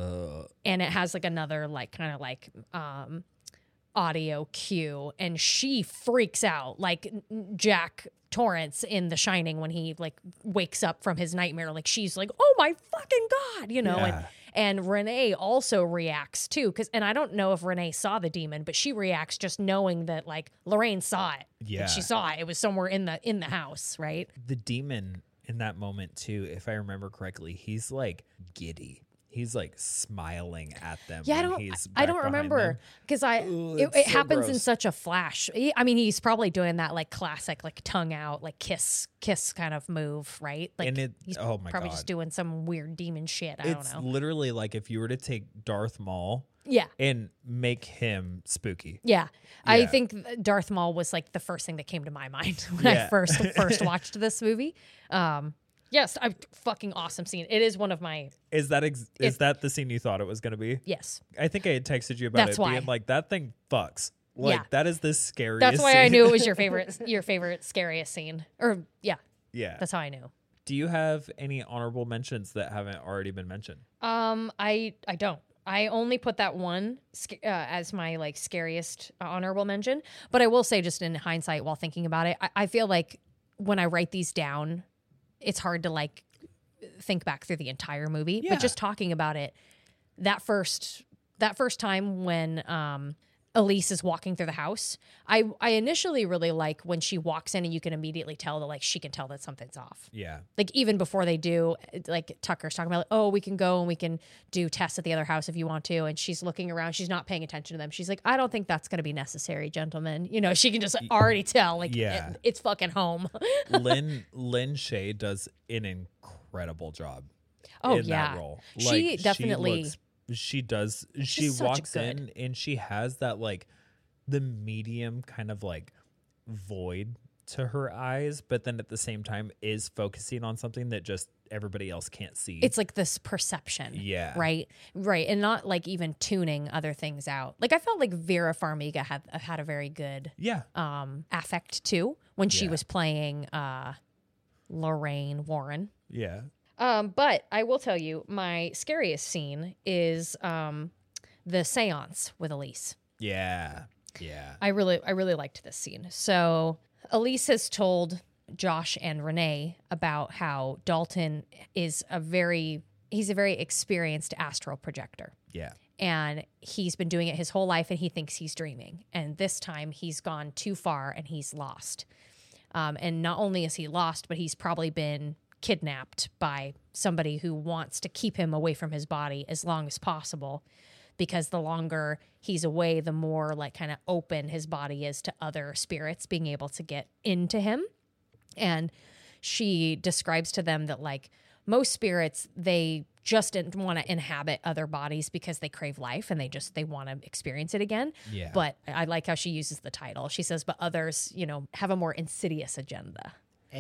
And it has like another like kind of like audio cue and she freaks out like Jack Torrance in The Shining when he like wakes up from his nightmare. Like she's like, "Oh my fucking God," you know. Yeah. And Renee also reacts too and I don't know if Renee saw the demon, but she reacts just knowing that like Lorraine saw it. Yeah. Like, she saw it. It was somewhere in the house, right? the demon in that moment too, if I remember correctly, he's like giddy. He's like smiling at them. Yeah, when he's I back don't behind remember them. because Ooh, it it's so happens in gross. such a flash. I mean, he's probably doing that like classic like tongue out like kiss kind of move, right? Like And he's oh my probably God. just doing some weird demon shit. I It's don't know. literally like if you were to take Darth Maul Yeah. and make him spooky. Yeah. I Yeah. think Darth Maul was like the first thing that came to my mind when Yeah. I first watched this movie. Yes, fucking awesome scene. It is one of my Is that that the scene you thought it was going to be? yes. I think I had texted you about That's it why. being like that thing fucks. Like Yeah. that is the scariest. That's why I scene. knew it was your favorite scariest scene. Or yeah, Yeah. that's how I knew. Do you have any honorable mentions that haven't already been mentioned? I don't. I only put that one as my like scariest honorable mention. But I will say, just in hindsight, while thinking about it, I feel like when I write these down, it's hard to like think back through the entire movie. Yeah. But just talking about it, that first time when Elise is walking through the house. I initially really like when she walks in and you can immediately tell that like she can tell that something's off. Yeah. Like even before they do, like Tucker's talking about, like, oh, we can go and we can do tests at the other house if you want to. And she's looking around. She's not paying attention to them. She's like, I don't think that's going to be necessary, gentlemen. You know, she can just already tell like Yeah. it's fucking home. Lynn Shay does an incredible job. Oh, in yeah. that role. She definitely- She does. She She's such a walks in good- and she has that like the medium kind of like void to her eyes, but then at the same time is focusing on something that just everybody else can't see. It's like this perception. Yeah. Right. And not like even tuning other things out. Like I felt like Vera Farmiga had a very good yeah. affect too when she Yeah. was playing Lorraine Warren. Yeah. But I will tell you, my scariest scene is the seance with Elise. Yeah. Yeah. I really liked this scene. So Elise has told Josh and Renee about how Dalton is he's a very experienced astral projector. Yeah. And he's been doing it his whole life and he thinks he's dreaming. And this time he's gone too far and he's lost. And not only is he lost, but he's probably been kidnapped by somebody who wants to keep him away from his body as long as possible, because the longer he's away, the more like kind of open his body is to other spirits being able to get into him. And she describes to them that like most spirits, they just didn't want to inhabit other bodies because they crave life and they want to experience it again. Yeah. But I like how she uses the title. She says, but others, you know, have a more insidious agenda.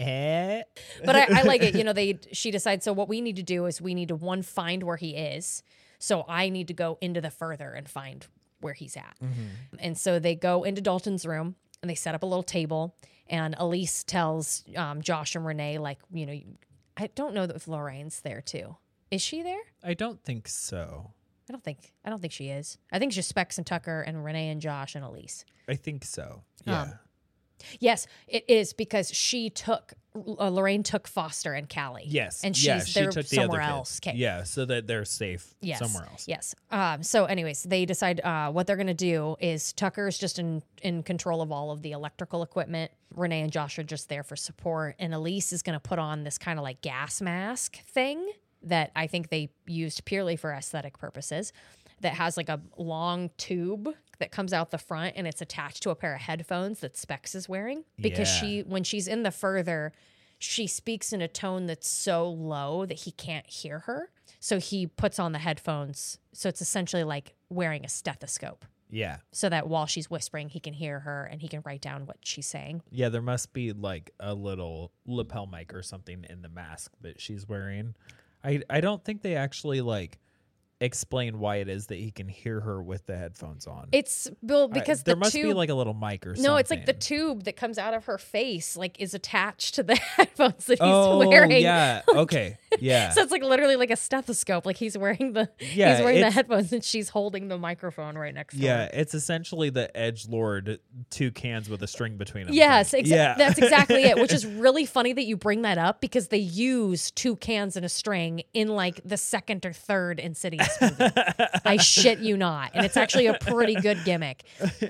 But I like it. You know, she decides, so what we need to do is we need to find where he is. So I need to go into the further and find where he's at. Mm-hmm. And so they go into Dalton's room and they set up a little table. And Elise tells Josh and Renee, like, you know, I don't know if Lorraine's there too. Is she there? I don't think so. I don't think she is. I think it's just Specs and Tucker and Renee and Josh and Elise. I think so. Yeah. Yes, it is because Lorraine took Foster and Callie. Yes. And she they're took the somewhere other else. kids. Okay. Yeah, so that they're safe somewhere else. Yes. So anyways, they decide what they're going to do is Tucker's just in control of all of the electrical equipment. Renee and Josh are just there for support. And Elise is going to put on this kind of like gas mask thing that I think they used purely for aesthetic purposes, that has like a long tube that comes out the front and it's attached to a pair of headphones that Specs is wearing, because Yeah. when she's in the further, she speaks in a tone that's so low that he can't hear her. So he puts on the headphones. So it's essentially like wearing a stethoscope, Yeah. so that while she's whispering, he can hear her and he can write down what she's saying. Yeah, there must be like a little lapel mic or something in the mask that she's wearing. I don't think they actually like explain why it is that he can hear her with the headphones on. It's because there the must tube, be like a little mic or something. no, it's like the tube that comes out of her face like is attached to the headphones that he's oh, wearing. yeah. Okay. Yeah. So it's like literally like a stethoscope. Like he's wearing the Yeah, he's wearing the it's- headphones and she's holding the microphone right next to yeah, her. it's essentially the edgelord two cans with a string between them. Yes, thing. that's exactly it. Which is really funny that you bring that up, because they use 2 cans and a string in like the second or third Insidious movie. I shit you not, and it's actually a pretty good gimmick.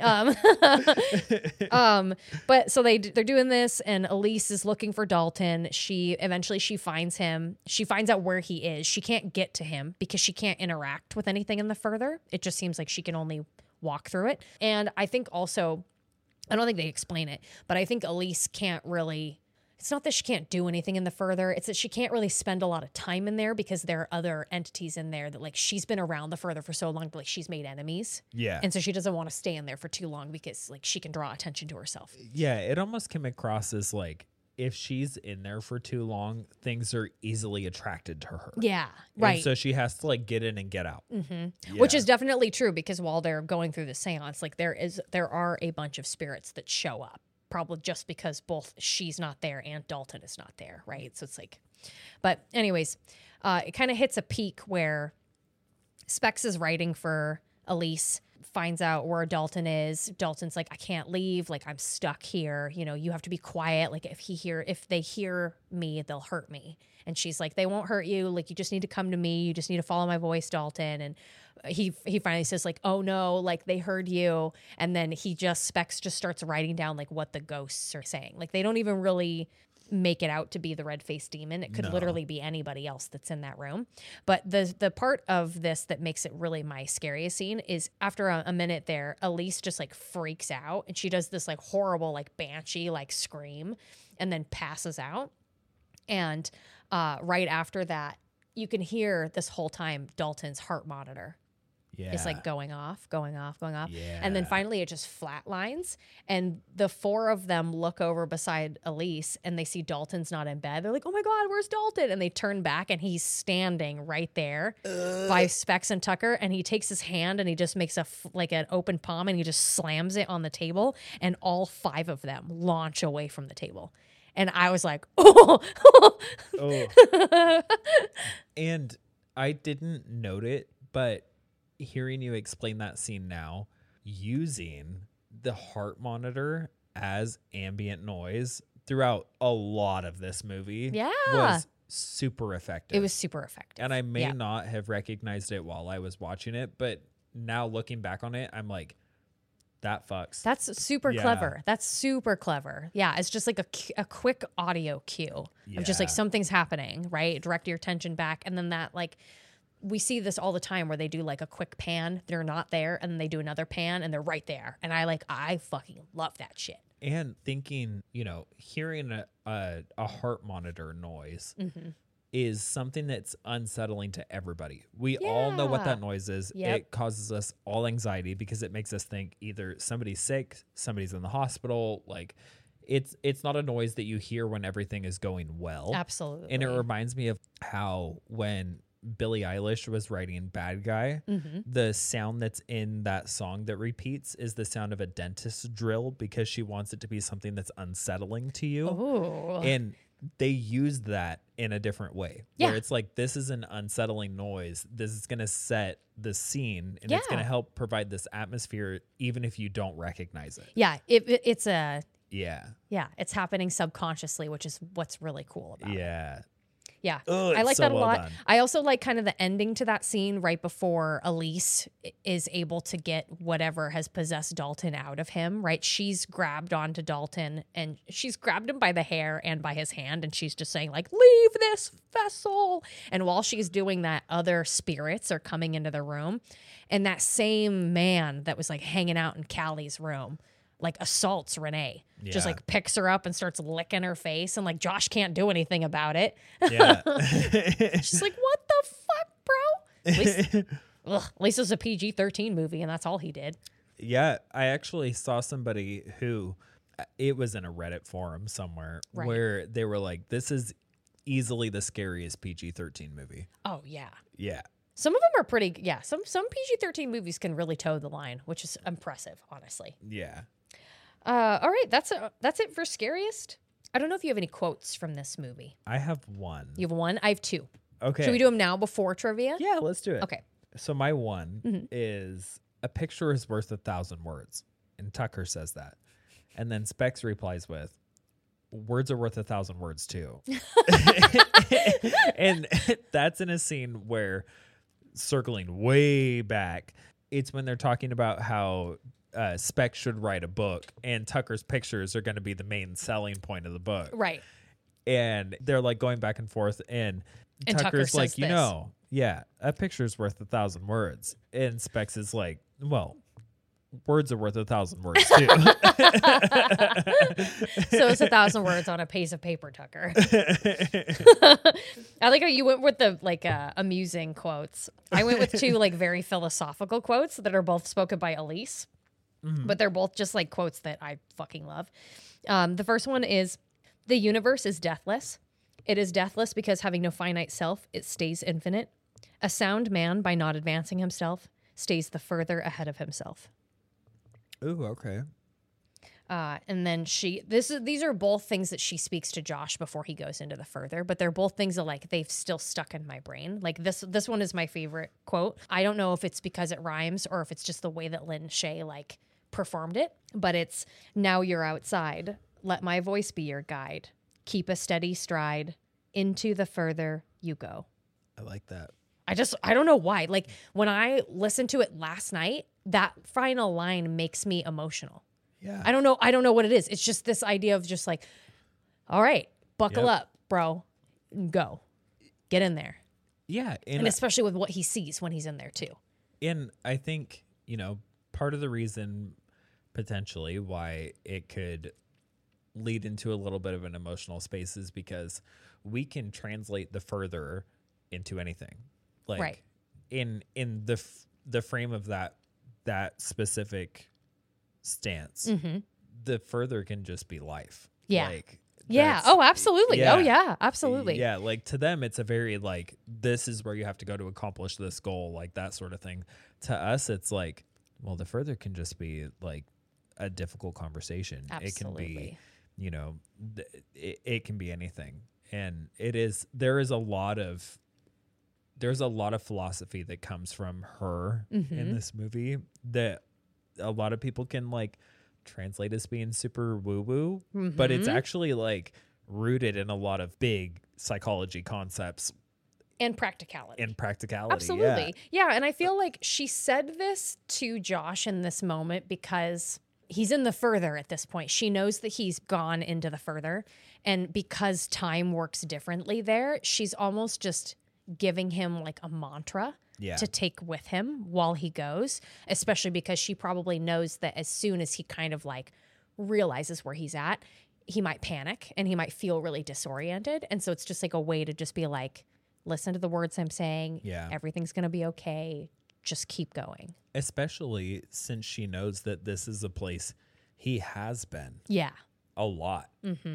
But so they're doing this, and Elise is looking for Dalton. She eventually finds him. She finds out where he is. She can't get to him because she can't interact with anything in the further. It just seems like she can only walk through it. And I think also, I don't think they explain it, but I think Elise can't really, it's not that she can't do anything in the further, it's that she can't really spend a lot of time in there because there are other entities in there that like she's been around the further for so long, but like she's made enemies. Yeah. And so she doesn't want to stay in there for too long because like she can draw attention to herself. Yeah, it almost came across as like if she's in there for too long, things are easily attracted to her. Yeah, And right. so she has to like get in and get out. Which is definitely true, because while they're going through the seance, like there are a bunch of spirits that show up, probably just because both she's not there and Dalton is not there, right? So it's like, but anyways, it kind of hits a peak where Specs is writing for Elise, finds out where Dalton is. Dalton's like, I can't leave. Like, I'm stuck here. You know, you have to be quiet. Like, if they hear me, they'll hurt me. And she's like, they won't hurt you. Like, you just need to come to me. You just need to follow my voice, Dalton. And he finally says like, oh no, like they heard you. And then Specs just starts writing down like what the ghosts are saying. Like they don't even really make it out to be the red-faced demon. It could literally be anybody else that's in that room. But the part of this that makes it really my scariest scene is after a minute there, Elise just like freaks out and she does this like horrible like banshee like scream and then passes out. And right after that, you can hear this whole time Dalton's heart monitor. Yeah. It's like going off. Yeah. And then finally it just flatlines. And the four of them look over beside Elise and they see Dalton's not in bed. They're like, oh my God, where's Dalton? And they turn back and he's standing right there by Specs and Tucker. And he takes his hand and he just makes like an open palm and he just slams it on the table. And all five of them launch away from the table. And I was like, oh. And I didn't note it, but hearing you explain that scene now, using the heart monitor as ambient noise throughout a lot of this movie was super effective. It was super effective. And I may not have recognized it while I was watching it, but now looking back on it, I'm like, that fucks. That's super clever. That's super clever. Yeah, it's just like a quick audio cue of just like something's happening, right? Direct your attention back. And then that like, we see this all the time where they do like a quick pan, they're not there, and then they do another pan and they're right there. And I fucking love that shit. And thinking, hearing a heart monitor noise is something that's unsettling to everybody. We all know what that noise is. Yep. It causes us all anxiety because it makes us think either somebody's sick, somebody's in the hospital. Like it's not a noise that you hear when everything is going well. Absolutely. And it reminds me of how when Billie Eilish was writing Bad Guy, the sound that's in that song that repeats is the sound of a dentist drill because she wants it to be something that's unsettling to you. Ooh. And they use that in a different way where it's like, this is an unsettling noise. This is going to set the scene and it's going to help provide this atmosphere even if you don't recognize it. Yeah, it's it's happening subconsciously, which is what's really cool about it. Yeah, I like that a lot. Done. I also like kind of the ending to that scene right before Elise is able to get whatever has possessed Dalton out of him, right? She's grabbed onto Dalton and she's grabbed him by the hair and by his hand. And she's just saying like, leave this vessel. And while she's doing that, other spirits are coming into the room. And that same man that was like hanging out in Callie's room like assaults Renee, just like picks her up and starts licking her face, and like Josh can't do anything about it. Yeah. She's like, what the fuck, bro? At least it was a PG-13 movie and that's all he did. Yeah, I actually saw somebody who, it was in a Reddit forum somewhere where they were like, this is easily the scariest PG-13 movie. Oh yeah. Yeah. Some of them are pretty, some PG-13 movies can really toe the line, which is impressive, honestly. Yeah. All right, that's it for scariest. I don't know if you have any quotes from this movie. I have one. You have one? I have two. Okay. Should we do them now before trivia? Yeah, let's do it. Okay. So my one is, a picture is worth 1,000 words. And Tucker says that. And then Specs replies with, words are worth 1,000 words too. And that's in a scene where, circling way back, it's when they're talking about how Specs should write a book and Tucker's pictures are going to be the main selling point of the book. Right. And they're like going back and forth and Tucker's like, a picture's worth 1,000 words. And Specs is like, well, words are worth 1,000 words too. So it's 1,000 words on a piece of paper, Tucker. I like how you went with the like amusing quotes. I went with two like very philosophical quotes that are both spoken by Elise, but they're both just like quotes that I fucking love. The first one is, the universe is deathless. It is deathless because having no finite self, it stays infinite. A sound man, by not advancing himself, stays the further ahead of himself. Ooh, okay. And then these are both things that she speaks to Josh before he goes into the further, but they're both things that like they've still stuck in my brain. Like this one is my favorite quote. I don't know if it's because it rhymes or if it's just the way that Lin Shaye like performed it, but it's, now you're outside. Let my voice be your guide. Keep a steady stride. Into the further you go. I like that. I don't know why. Like when I listened to it last night, that final line makes me emotional. Yeah. I don't know what it is. It's just this idea of just like, all right, buckle Yep. up, bro. Go. Get in there. Yeah. And especially with what he sees when he's in there too. And I think, part of the reason potentially why it could lead into a little bit of an emotional space is because we can translate the further into anything. Like Right. in the frame of that specific stance, the further can just be life. Yeah. Like Yeah. that's- Oh, absolutely. yeah. Oh, yeah. Absolutely. Yeah, like to them, it's a very like, this is where you have to go to accomplish this goal, like that sort of thing. To us, it's like, well, the further can just be like a difficult conversation. Absolutely. It can be, it can be anything. And there's a lot of philosophy that comes from her in this movie that a lot of people can like translate as being super woo woo, but it's actually like rooted in a lot of big psychology concepts And practicality. and practicality. Absolutely. Yeah. And I feel like she said this to Josh in this moment because he's in the further at this point. She knows that he's gone into the further. And because time works differently there, she's almost just giving him like a mantra Yeah. to take with him while he goes, especially because she probably knows that as soon as he kind of like realizes where he's at, he might panic and he might feel really disoriented. And so it's just like a way to just be like, listen to the words I'm saying. Yeah. Everything's going to be okay. Just keep going. Especially since she knows that this is a place he has been Yeah. a lot.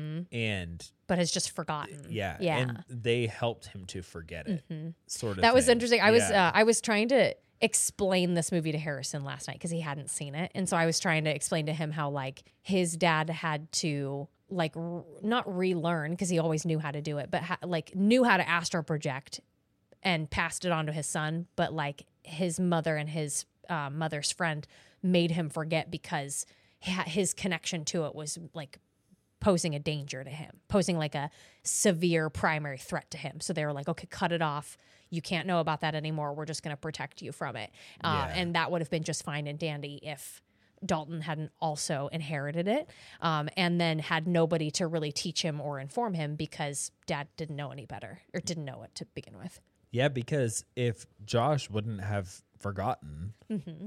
And But has just forgotten. yeah, Yeah. and they helped him to forget it. Sort of. That was thing. interesting. Yeah. I was trying to explain this movie to Harrison last night because he hadn't seen it, and so I was trying to explain to him how like his dad had to like not relearn because he always knew how to do it, but like knew how to astral project and passed it on to his son, but like his mother and his mother's friend made him forget because his connection to it was like posing a danger to him, posing like a severe primary threat to him. So they were like, okay, cut it off. You can't know about that anymore. We're just going to protect you from it. Yeah. And that would have been just fine and dandy if Dalton hadn't also inherited it and then had nobody to really teach him or inform him because dad didn't know any better or didn't know it to begin with. Yeah, because if Josh wouldn't have forgotten,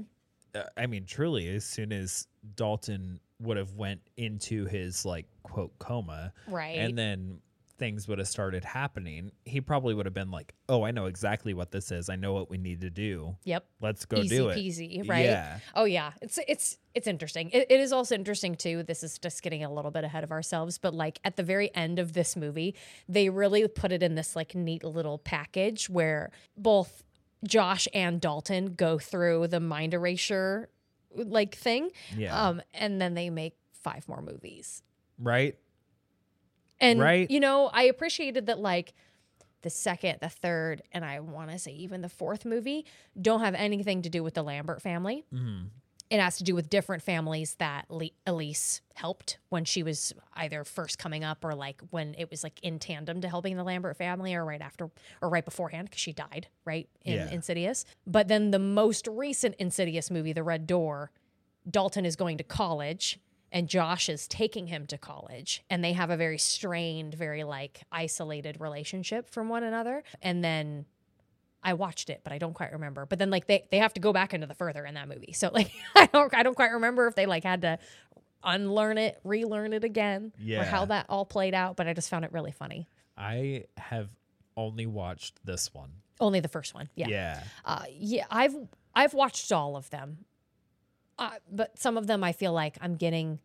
I mean, truly, as soon as Dalton would have went into his like quote coma, Right. and then things would have started happening, he probably would have been like, "Oh, I know exactly what this is. I know what we need to do. Yep. Let's go Easy do it." peasy, right? Yeah. Oh yeah, it's interesting. It is also interesting too. This is just getting a little bit ahead of ourselves, but like at the very end of this movie, they really put it in this like neat little package where both Josh and Dalton go through the mind erasure like thing, Yeah. and then they make 5 more movies. Right. And Right. you know, I appreciated that like the second, the third, and I want to say even the 4th movie don't have anything to do with the Lambert family. It has to do with different families that Elise helped when she was either first coming up or like when it was like in tandem to helping the Lambert family or right after or right beforehand because she died, right, in Yeah. Insidious. But then the most recent Insidious movie, The Red Door, Dalton is going to college and Josh is taking him to college and they have a very strained, very like isolated relationship from one another. And then I watched it, but I don't quite remember. But then like they have to go back into the further in that movie. So like I don't quite remember if they like had to unlearn it, relearn it again, or how Yeah. that all played out. But I just found it really funny. I have only watched this one. Only the first one, yeah. Yeah. I've watched all of them, but some of them I feel like I'm getting.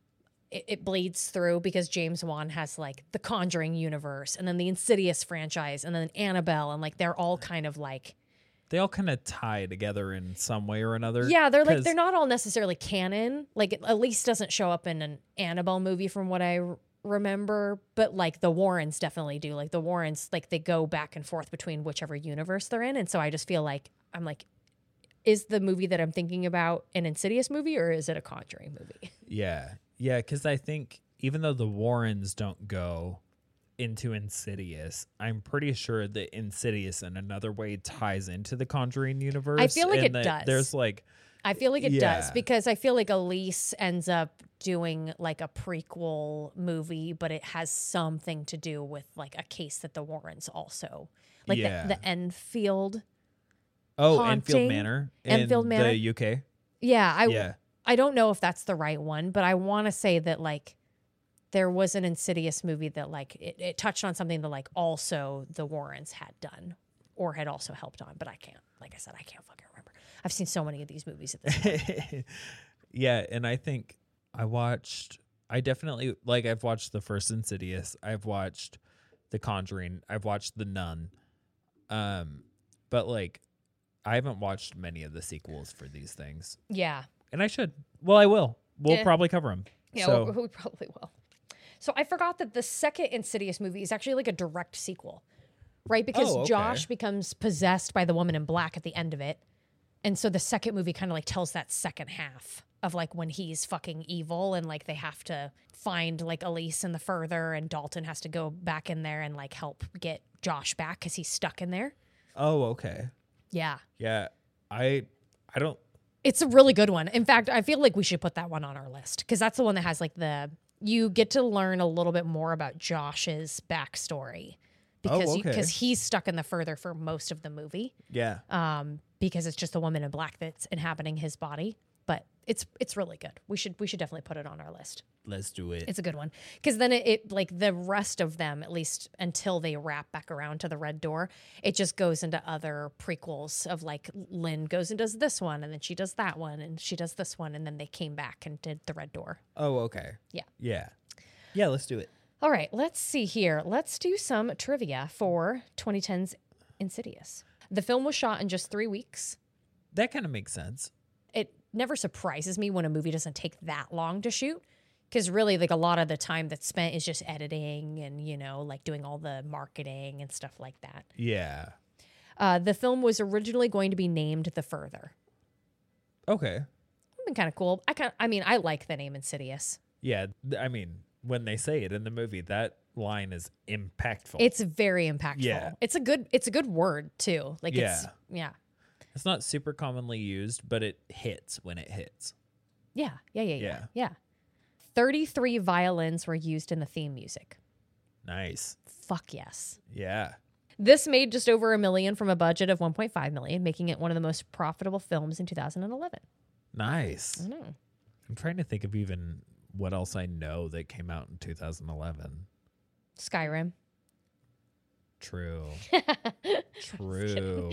It bleeds through because James Wan has like the Conjuring universe and then the Insidious franchise and then Annabelle and like they're all kind of like They all kind of tie together in some way or another. yeah they're like 'cause- they're not all necessarily canon, like it at least doesn't show up in an Annabelle movie from what I remember, but like the Warrens definitely do. Like the Warrens, like they go back and forth between whichever universe they're in, and so I just feel like I'm like, is the movie that I'm thinking about an Insidious movie or is it a Conjuring movie? Yeah. Yeah, because I think even though the Warrens don't go into Insidious, I'm pretty sure that Insidious in another way ties into the Conjuring universe. I feel like and it that does. There's like, I feel like it does Yeah. because I feel like Elise ends up doing like a prequel movie, but it has something to do with like a case that the Warrens also like Yeah. the Enfield. Enfield Haunting. Manor in Enfield Manor. the UK. Yeah, Yeah. I don't know if that's the right one, but I want to say that like there was an Insidious movie that like it touched on something that like also the Warrens had done or had also helped on, but I can't. Like I said, I can't fucking remember. I've seen so many of these movies at this point. Yeah, and I think I definitely like I've watched the first Insidious, I've watched The Conjuring, I've watched The Nun. But like I haven't watched many of the sequels for these things. Yeah. And I should. Well, I will. We'll Yeah. probably cover them. Yeah, So, we probably will. So I forgot that the second Insidious movie is actually like a direct sequel, right? Because Oh, okay. Josh becomes possessed by the woman in black at the end of it. And so the second movie kind of like tells that second half of like when he's fucking evil and like they have to find like Elise in the further and Dalton has to go back in there and like help get Josh back because he's stuck in there. oh, okay. Yeah. Yeah. I don't. It's a really good one. In fact, I feel like we should put that one on our list because that's the one that has like you get to learn a little bit more about Josh's backstory because Oh, okay. because he's stuck in the further for most of the movie Yeah. because it's just the woman in black that's inhabiting his body. But it's really good. We should definitely put it on our list. Let's do it. It's a good one because then it like the rest of them, at least until they wrap back around to the Red Door, it just goes into other prequels of like Lynn goes and does this one and then she does that one and she does this one and then they came back and did the Red Door. Oh, okay. Yeah. Yeah. Yeah, let's do it. All right, let's see here. Let's do some trivia for 2010's Insidious. The film was shot in just 3 weeks. That kind of makes sense. It never surprises me when a movie doesn't take that long to shoot because really like a lot of the time that's spent is just editing and, you know, like doing all the marketing and stuff like that. Yeah. The film was originally going to be named The Further. Okay. Been kind of cool. I like the name Insidious. Yeah. I mean, when they say it in the movie, that line is impactful. It's very impactful. Yeah. It's a good word too. Like Yeah. It's not super commonly used, but it hits when it hits. Yeah. Yeah. 33 violins were used in the theme music. Nice. Fuck yes. Yeah. This made just over $1 million from a budget of $1.5 million, making it one of the most profitable films in 2011. Nice. I know. I'm trying to think of even what else I know that came out in 2011. Skyrim. True. True.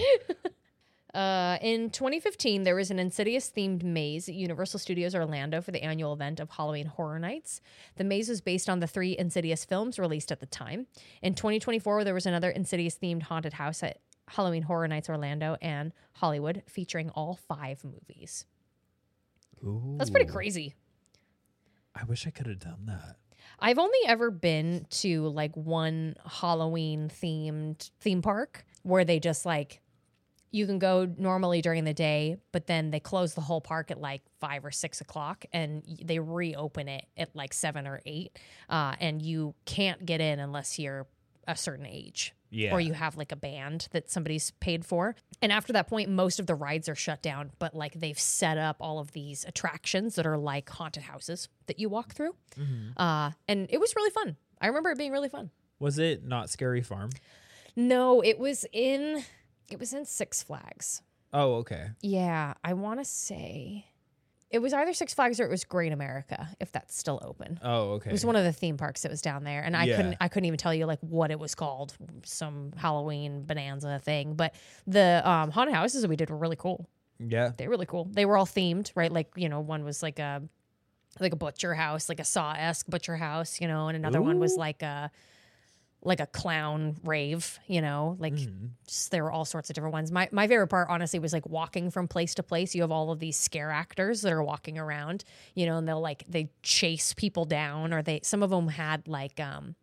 In 2015, there was an Insidious-themed maze at Universal Studios Orlando for the annual event of Halloween Horror Nights. The maze was based on the 3 Insidious films released at the time. In 2024, there was another Insidious-themed haunted house at Halloween Horror Nights Orlando and Hollywood, featuring all 5 movies. Ooh. That's pretty crazy. I wish I could have done that. I've only ever been to like one Halloween-themed theme park where they just like... You can go normally during the day, but then they close the whole park at like 5 or 6 o'clock and they reopen it at like 7 or 8. And you can't get in unless you're a certain age. Yeah. Or you have like a band that somebody's paid for. And after that point, most of the rides are shut down, but like they've set up all of these attractions that are like haunted houses that you walk through. Mm-hmm. And it was really fun. I remember it being really fun. Was it Not Scary Farm? No, it was in Six Flags. Oh, okay. Yeah, I want to say it was either Six Flags or it was Great America, if that's still open. Oh, okay. It was one of the theme parks that was down there, and I Yeah. couldn't even tell you like what it was called, some Halloween bonanza thing. But the haunted houses that we did were really cool. Yeah. They're really cool. They were all themed, right? Like, you know, one was like a butcher house, like a Saw-esque butcher house, you know, and another one was Ooh. like a clown rave, you know, like just, there were all sorts of different ones. My favorite part, honestly, was like walking from place to place. You have all of these scare actors that are walking around, you know, and they chase people down, or some of them had like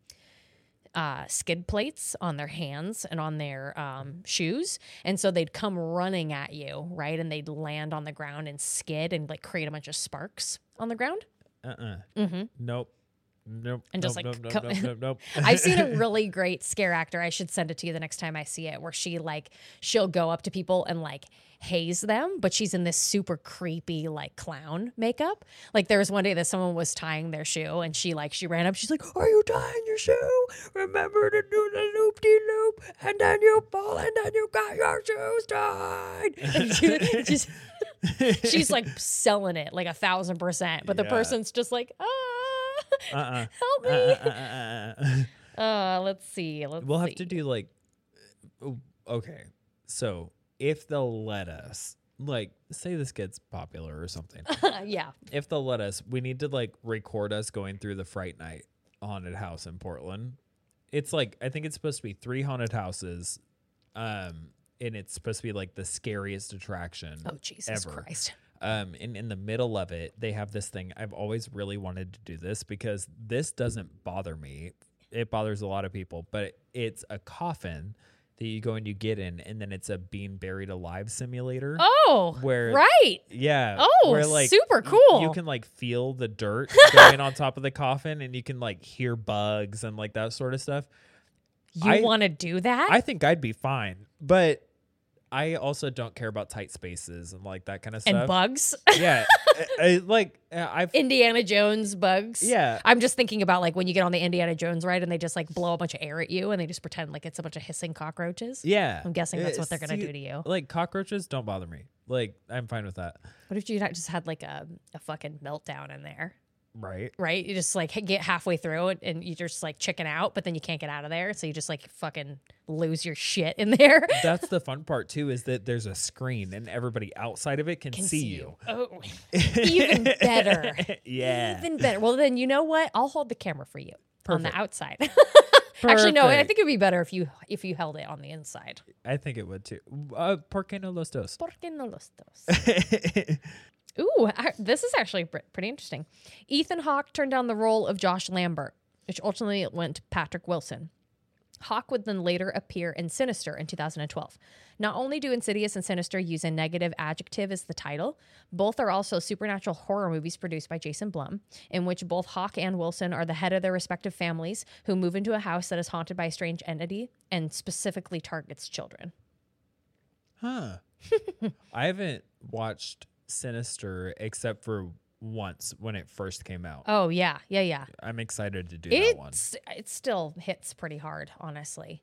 skid plates on their hands and on their shoes, and so they'd come running at you, right, and they'd land on the ground and skid and like create a bunch of sparks on the ground. Mm-hmm. Nope. Nope. And just, nope, like, nope, co- nope, nope, nope. I've seen a really great scare actor. I should send it to you the next time I see it, where she'll go up to people and like haze them, but she's in this super creepy like clown makeup. Like there was one day that someone was tying their shoe and she ran up. She's like, "Are you tying your shoe? Remember to do the loop-de-loop, and then you fall, and then you got your shoes tied." And she's like selling it like 1,000%, but the Yeah. person's just like, help me. Let's see. We'll have to do like, okay. So if they'll let us, like, say this gets popular or something. Yeah. If they'll let us, we need to like record us going through the Fright Night haunted house in Portland. It's like, I think it's supposed to be 3 haunted houses. And it's supposed to be like the scariest attraction. Oh, Jesus ever. Christ. And in the middle of it, they have this thing. I've always really wanted to do this because this doesn't bother me. It bothers a lot of people, but it's a coffin that you go and you get in, and then it's a being buried alive simulator. Oh, Where- right. Yeah. Oh, where, like, super cool. You can like feel the dirt going on top of the coffin, and you can like hear bugs and like that sort of stuff. You want to do that? I think I'd be fine, but I also don't care about tight spaces and like that kind of stuff. and bugs. Yeah, I've Indiana Jones bugs. Yeah. I'm just thinking about like when you get on the Indiana Jones ride and they just like blow a bunch of air at you and they just pretend like it's a bunch of hissing cockroaches. yeah. I'm guessing that's what they're going to See, do to you. Like cockroaches don't bother me. Like I'm fine with that. What if you just had like a fucking meltdown in there? Right. Right? You just like get halfway through it and you just like chicken out, but then you can't get out of there. So you just like fucking lose your shit in there. That's the fun part too, is that there's a screen and everybody outside of it can see you. Oh, even better. Yeah. Even better. Well, then you know what? I'll hold the camera for you on the Perfect. outside. Actually, no. I Perfect. think it'd be better if you held it on the inside. I think it would too. ¿Por qué no los dos? ¿Por qué no los dos? Ooh, this is actually pretty interesting. Ethan Hawke turned down the role of Josh Lambert, which ultimately went to Patrick Wilson. Hawke would then later appear in Sinister in 2012. Not only do Insidious and Sinister use a negative adjective as the title, both are also supernatural horror movies produced by Jason Blum, in which both Hawke and Wilson are the head of their respective families who move into a house that is haunted by a strange entity and specifically targets children. Huh. I haven't watched Sinister except for once when it first came out. Oh, yeah. I'm excited to do that one. It still hits pretty hard, honestly.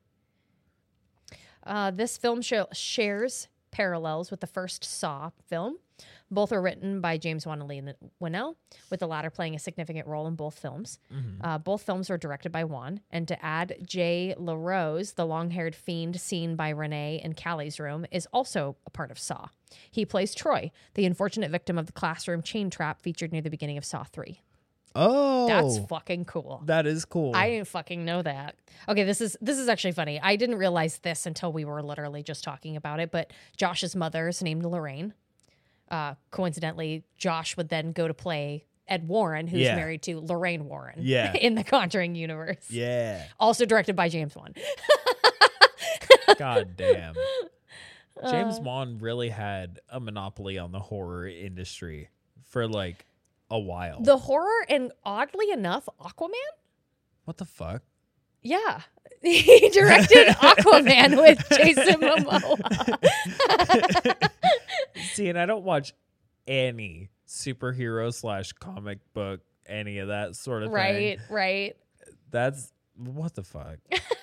This film shares parallels with the first Saw film. Both are written by James Wan and Lee Winnell, with the latter playing a significant role in both films. Both films were directed by Wan, and to add, Jay LaRose, the long-haired fiend seen by Renee in Callie's room, is also a part of Saw. He plays Troy, the unfortunate victim of the classroom chain trap featured near the beginning of Saw 3. Oh, That's fucking cool. that is cool. I didn't fucking know that. Okay, this is actually funny. I didn't realize this until we were literally just talking about it, but Josh's mother is named Lorraine. Coincidentally, Josh would then go to play Ed Warren, who's Yeah. married to Lorraine Warren Yeah. in the Conjuring universe. Yeah. Also directed by James Wan. God damn. James Wan really had a monopoly on the horror industry for like a while. The horror and oddly enough, Aquaman? What the fuck? Yeah. He directed Aquaman with Jason Momoa. See, and I don't watch any superhero / comic book, any of that sort of thing. Right. That's what the fuck.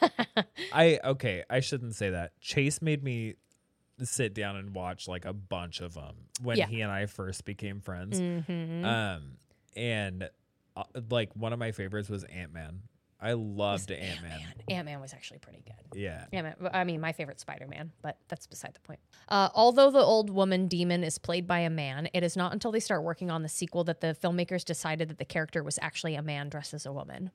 I shouldn't say that. Chase made me sit down and watch like a bunch of them when Yeah. he and I first became friends. Mm-hmm. And like one of my favorites was Ant-Man. I loved Ant-Man. Ant-Man was actually pretty good. Yeah. Yeah, I mean, my favorite Spider-Man, but that's beside the point. Although the old woman demon is played by a man, it is not until they start working on the sequel that the filmmakers decided that the character was actually a man dressed as a woman.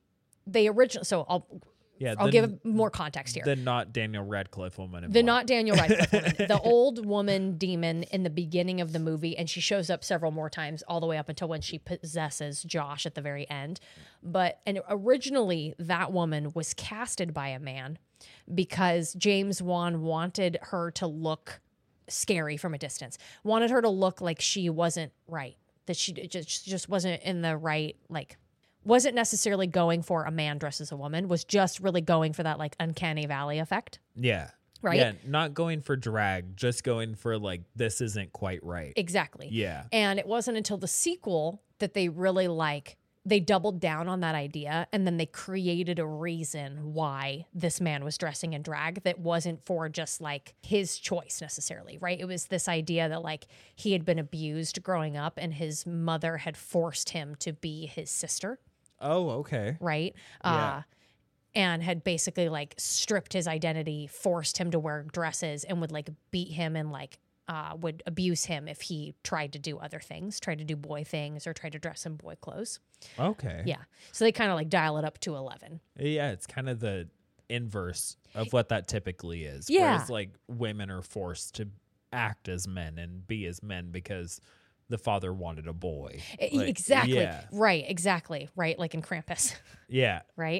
I'll give more context here. The not Daniel Radcliffe woman. in The black. not Daniel Radcliffe woman. The old woman demon in the beginning of the movie, and she shows up several more times all the way up until when she possesses Josh at the very end. And originally that woman was casted by a man because James Wan wanted her to look scary from a distance. Wanted her to look like she wasn't right. That she just wasn't in the right, like, wasn't necessarily going for a man dressed as a woman, was just really going for that like uncanny valley effect. Yeah. Right? Yeah, not going for drag, just going for like, this isn't quite right. Exactly. Yeah. And it wasn't until the sequel that they really they doubled down on that idea, and then they created a reason why this man was dressing in drag that wasn't for just like his choice necessarily, right? It was this idea that like he had been abused growing up and his mother had forced him to be his sister, Oh, okay. right? Yeah. And had basically like stripped his identity, forced him to wear dresses, and would like beat him and like would abuse him if he tried to do other things, tried to do boy things or tried to dress in boy clothes. Okay. Yeah. So they kind of like dial it up to 11. Yeah, it's kind of the inverse of what that typically is. Yeah. Whereas like women are forced to act as men and be as men because the father wanted a boy. Like, Exactly. Yeah. Right. Exactly. Right. Like in Krampus. Yeah. Right.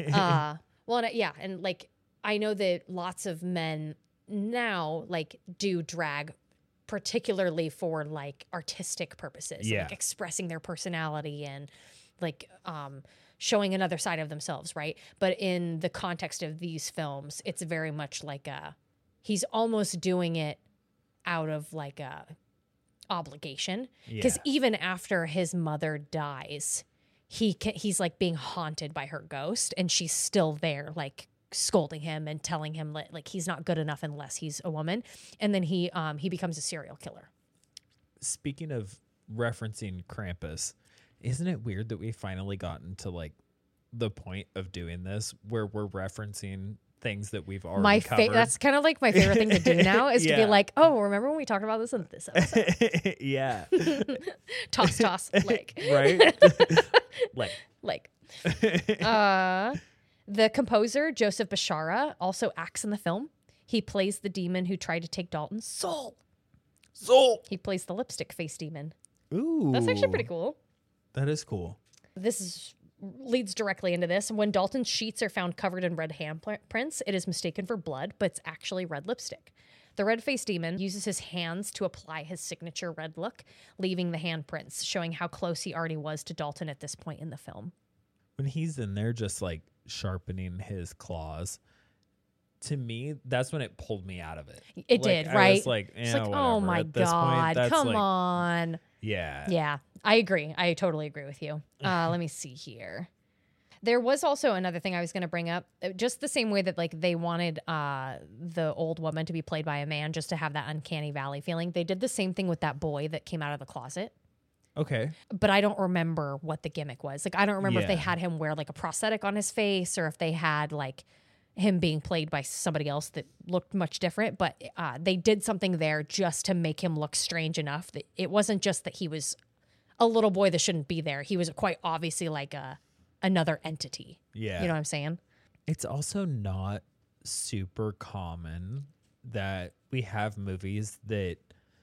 Well, yeah. And like, I know that lots of men now like do drag particularly for like artistic purposes, Yeah. like expressing their personality and like showing another side of themselves, right? But in the context of these films, it's very much like he's almost doing it out of like a obligation, because Yeah. even after his mother dies, he's like being haunted by her ghost, and she's still there like scolding him and telling him like he's not good enough unless he's a woman. And then he becomes a serial killer. Speaking of referencing Krampus, isn't it weird that we finally gotten to like the point of doing this where we're referencing things that we've already covered? That's kind of like my favorite thing to do now is to be Yeah. like, oh, remember when we talked about this in this episode? Yeah. toss like Right? Like. The composer Joseph Bashara also acts in the film. He plays the demon who tried to take Dalton's soul. He plays the lipstick face demon. Ooh. That's actually pretty cool. That is cool. Leads directly into this. When Dalton's sheets are found covered in red handprints, it is mistaken for blood, but it's actually red lipstick. The red-faced demon uses his hands to apply his signature red look, leaving the handprints, showing how close he already was to Dalton at this point in the film. When he's in there just like sharpening his claws, to me, that's when it pulled me out of it. It did, right? I was like, It's yeah, like, whatever. oh my At this point, God, that's come like, on. Yeah. Yeah, I agree. I totally agree with you. Let me see here. There was also another thing I was going to bring up, just the same way that like they wanted the old woman to be played by a man just to have that uncanny valley feeling. They did the same thing with that boy that came out of the closet. Okay. But I don't remember what the gimmick was. Like, I don't remember if they Yeah. had him wear like a prosthetic on his face or if they had like him being played by somebody else that looked much different. But they did something there just to make him look strange enough that it wasn't just that he was a little boy that shouldn't be there. He was quite obviously like another entity. Yeah. You know what I'm saying? It's also not super common that we have movies that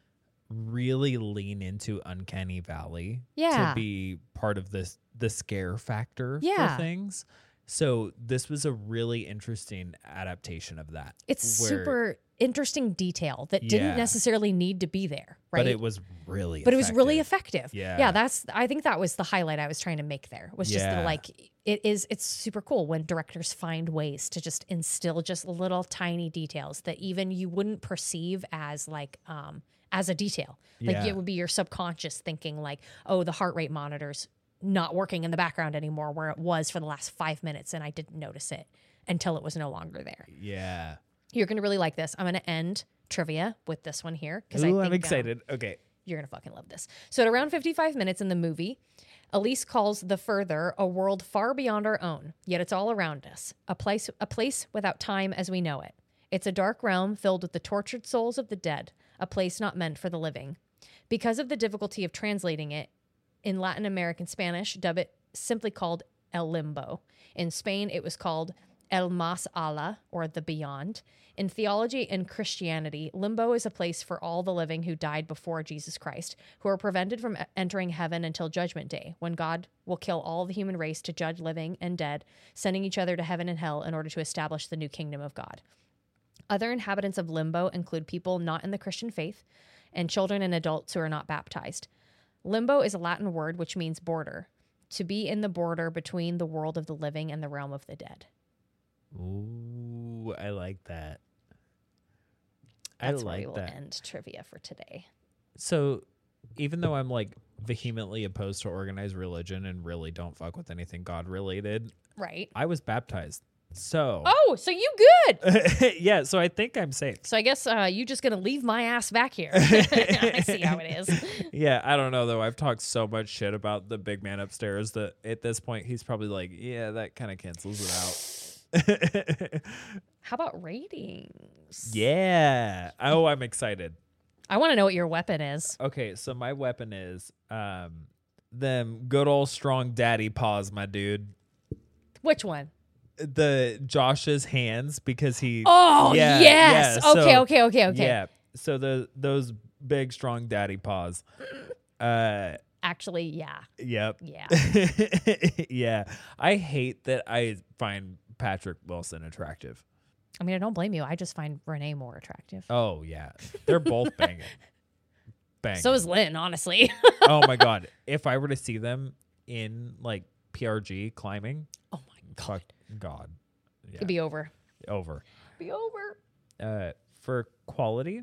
really lean into Uncanny Valley Yeah. to be part of the scare factor Yeah. for things. So this was a really interesting adaptation of that. It's where- super interesting detail that didn't Yeah. necessarily need to be there, right? But it was really But it was really effective. Yeah. I think that was the highlight I was trying to make there. Was just Yeah. like it's super cool when directors find ways to just instill just little tiny details that even you wouldn't perceive as like as a detail. Like Yeah. it would be your subconscious thinking like, oh, the heart rate monitor's not working in the background anymore where it was for the last 5 minutes and I didn't notice it until it was no longer there. Yeah. You're going to really like this. I'm going to end trivia with this one here because Ooh, I think I'm excited. Okay. you're going to fucking love this. So at around 55 minutes in the movie, Elise calls The Further a world far beyond our own, yet it's all around us, a place without time as we know it. It's a dark realm filled with the tortured souls of the dead, a place not meant for the living. Because of the difficulty of translating it, in Latin American Spanish, dub it simply called El Limbo. In Spain, it was called El Más Allá, or the Beyond. In theology and Christianity, limbo is a place for all the living who died before Jesus Christ, who are prevented from entering heaven until Judgment Day, when God will kill all the human race to judge living and dead, sending each other to heaven and hell in order to establish the new kingdom of God. Other inhabitants of limbo include people not in the Christian faith and children and adults who are not baptized. Limbo is a Latin word which means border. To be in the border between the world of the living and the realm of the dead. Ooh, I like that. That's I where we like will that. end trivia for today. So, even though I'm like vehemently opposed to organized religion and really don't fuck with anything God related, Right. I was baptized. So, Oh, so you good. yeah, so I think I'm safe. So I guess you just gonna leave my ass back here. I see how it is. Yeah, I don't know though. I've talked so much shit about the big man upstairs that at this point he's probably like, yeah, that kind of cancels it out. How about ratings? Yeah. Oh, I'm excited. I want to know what your weapon is. Okay, so my weapon is them good old strong daddy paws, my dude. Which one? The Josh's hands because he Oh, yeah, yes. yeah, Okay, so- okay. Yeah. So those big strong daddy paws. Actually, yeah. Yep. Yeah. Yeah. I hate that I find Patrick Wilson attractive. I mean, I don't blame you. I just find Renee more attractive. Oh yeah. They're both banging. Banging. So is Lynn, honestly. Oh my god. If I were to see them in like PRG climbing, Oh my fuck God. Yeah. It'd be over. Over. Be over. For quality,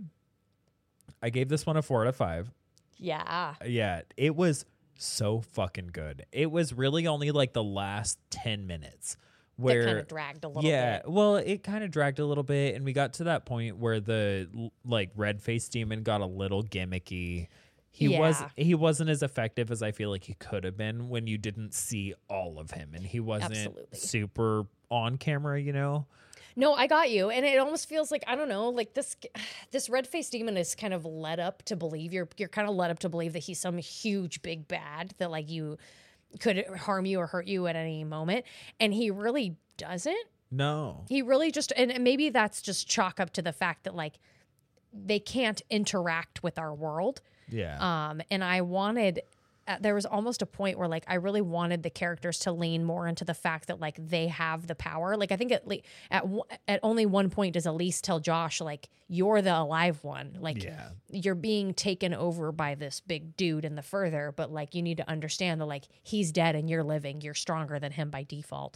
I gave this one a 4 out of 5. Yeah. Yeah, it was so fucking good. It was really only like the last 10 minutes where That kind of dragged a little yeah, bit. well, it kind of dragged a little bit, and we got to that point where the like red face demon got a little gimmicky. Yeah. He wasn't as effective as I feel like he could have been when you didn't see all of him, and he wasn't Absolutely. super on camera, you know. No, I got you. And it almost feels like, I don't know, like this red-faced demon is kind of led up to believe you're kind of led up to believe that he's some huge big bad that like you could harm you or hurt you at any moment. And he really doesn't. No. He really just, and maybe that's just chalk up to the fact that like they can't interact with our world. Yeah. And I wanted, there was almost a point where like I really wanted the characters to lean more into the fact that like they have the power. Like I think at only one point does Elise tell Josh like you're the alive one. Like Yeah. you're being taken over by this big dude in the further, but like you need to understand that like he's dead and you're living. You're stronger than him by default.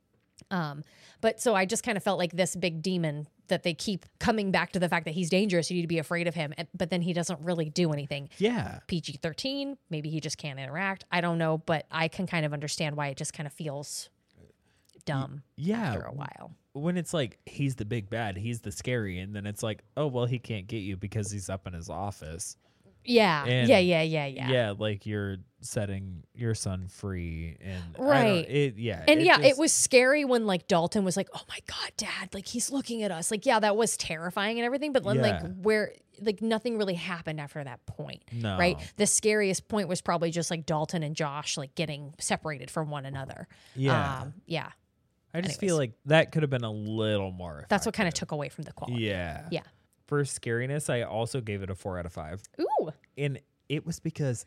But so I just kind of felt like this big demon that they keep coming back to the fact that he's dangerous. You need to be afraid of him. But then he doesn't really do anything. Yeah. PG-13, maybe he just can't interact. I don't know, but I can kind of understand why it just kind of feels dumb Yeah. after a while. When it's like he's the big bad, he's the scary, and then it's like, oh well, he can't get you because he's up in his office. Yeah. And- Yeah. Yeah, like you're setting your son free, and Right. It was scary when like Dalton was like, "Oh my God, Dad! Like he's looking at us." Like, yeah, that was terrifying and everything. But then, Yeah. like, where like nothing really happened after that point, No. right? The scariest point was probably just like Dalton and Josh like getting separated from one another. Yeah. Yeah. I just anyways. feel like that could have been a little more. That's what kind of effective. took away from the quality. Yeah. Yeah. For scariness, I also gave it a 4 out of 5. Ooh. And it was because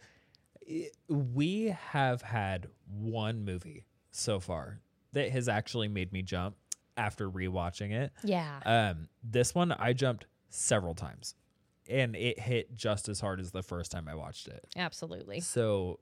we have had one movie so far that has actually made me jump after rewatching it. Yeah. This one I jumped several times, and it hit just as hard as the first time I watched it. Absolutely. So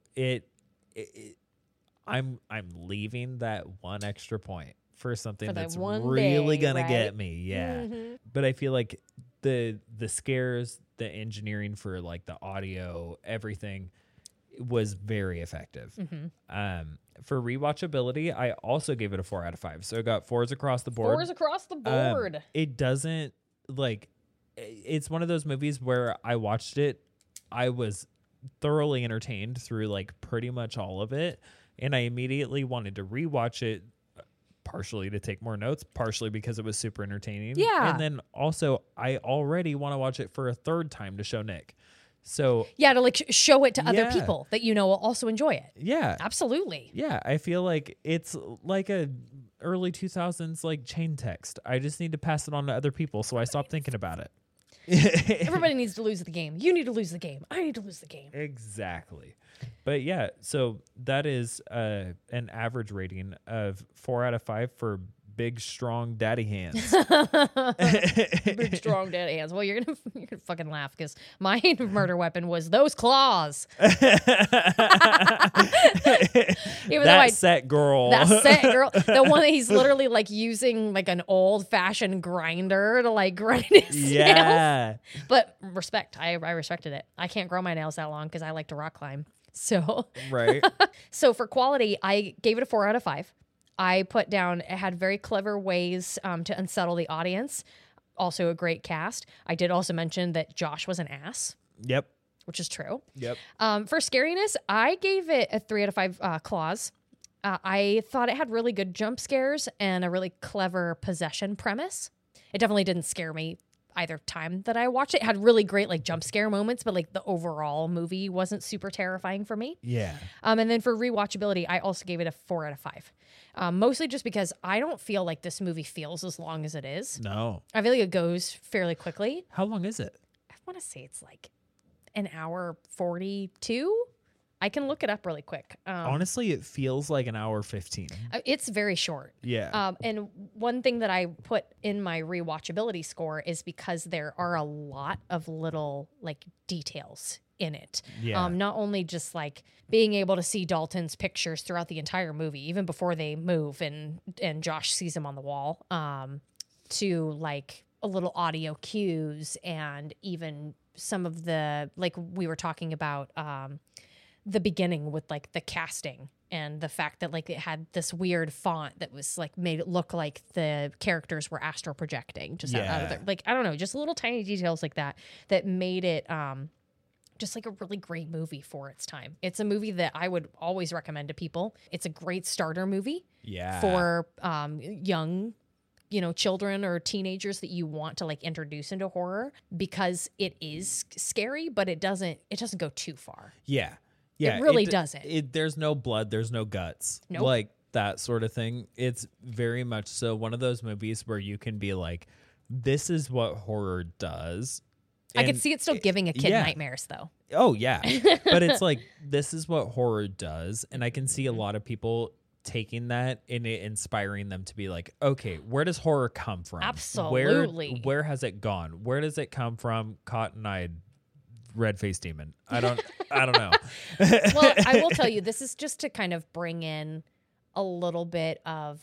I'm leaving that one extra point for something For that that's one really day, gonna right? get me. Yeah. Mhm. But I feel like the scares, the engineering for like the audio, everything was very effective. Mm-hmm. For rewatchability, I also gave it a 4 out of 5. So I got 4s across the board. 4s across the board. It doesn't like, it's one of those movies where I watched it, I was thoroughly entertained through like pretty much all of it, and I immediately wanted to rewatch it, partially to take more notes, partially because it was super entertaining. Yeah. And then also I already want to watch it for a third time to show Nick. So Yeah, to like show it to other Yeah. people that you know will also enjoy it. yeah. Absolutely. Yeah, I feel like it's like a early 2000s like chain text. I just need to pass it on to other people, so I stopped thinking about it. Everybody needs to lose the game. You need to lose the game. I need to lose the game. Exactly. But yeah, so that is an average rating of 4 out of 5 for big, strong daddy hands. Big strong daddy hands. Well, you're gonna fucking laugh because my murder weapon was those claws. Even though That set girl. that set girl, the one that he's literally like using like an old fashioned grinder to like grind his nails. Yeah. But respect, I respected it. I can't grow my nails that long because I like to rock climb. So Right. So for quality, I gave it a 4 out of 5. I put down, it had very clever ways to unsettle the audience. Also a great cast. I did also mention that Josh was an ass, Yep. which is true. Yep. For scariness, I gave it a 3 out of 5 claws. I thought it had really good jump scares and a really clever possession premise. It definitely didn't scare me either time that I watched it. It had really great like jump scare moments, but like the overall movie wasn't super terrifying for me. Yeah. And then for rewatchability, I also gave it a 4 out of 5. Mostly just because I don't feel like this movie feels as long as it is. No. I feel like it goes fairly quickly. How long is it? I want to say it's like an hour 42. I can look it up really quick. Honestly, it feels like an hour 15. It's very short. Yeah. And one thing that I put in my rewatchability score is because there are a lot of little like details in it. Yeah. Not only just like being able to see Dalton's pictures throughout the entire movie, even before they move and Josh sees him on the wall, to like a little audio cues and even some of the, like we were talking about, the beginning with like the casting and the fact that like it had this weird font that was like made it look like the characters were astral projecting just out of their, like, I don't know, just little tiny details like that made it just like a really great movie for its time. It's a movie that I would always recommend to people. It's a great starter movie Yeah. for young, you know, children or teenagers that you want to like introduce into horror because it is scary, but it doesn't go too far. Yeah. Yeah. It really doesn't. There's no blood. There's no guts. Nope. Like that sort of thing. It's very much so one of those movies where you can be like, this is what horror does. I could And see it still giving a kid yeah. nightmares though. Oh, yeah. But it's like, this is what horror does. And I can see a lot of people taking that and it inspiring them to be like, okay, where does horror come from? Absolutely. Where has it gone? Where does it come from? Cotton-eyed red-faced demon. I don't know. Well, I will tell you, this is just to kind of bring in a little bit of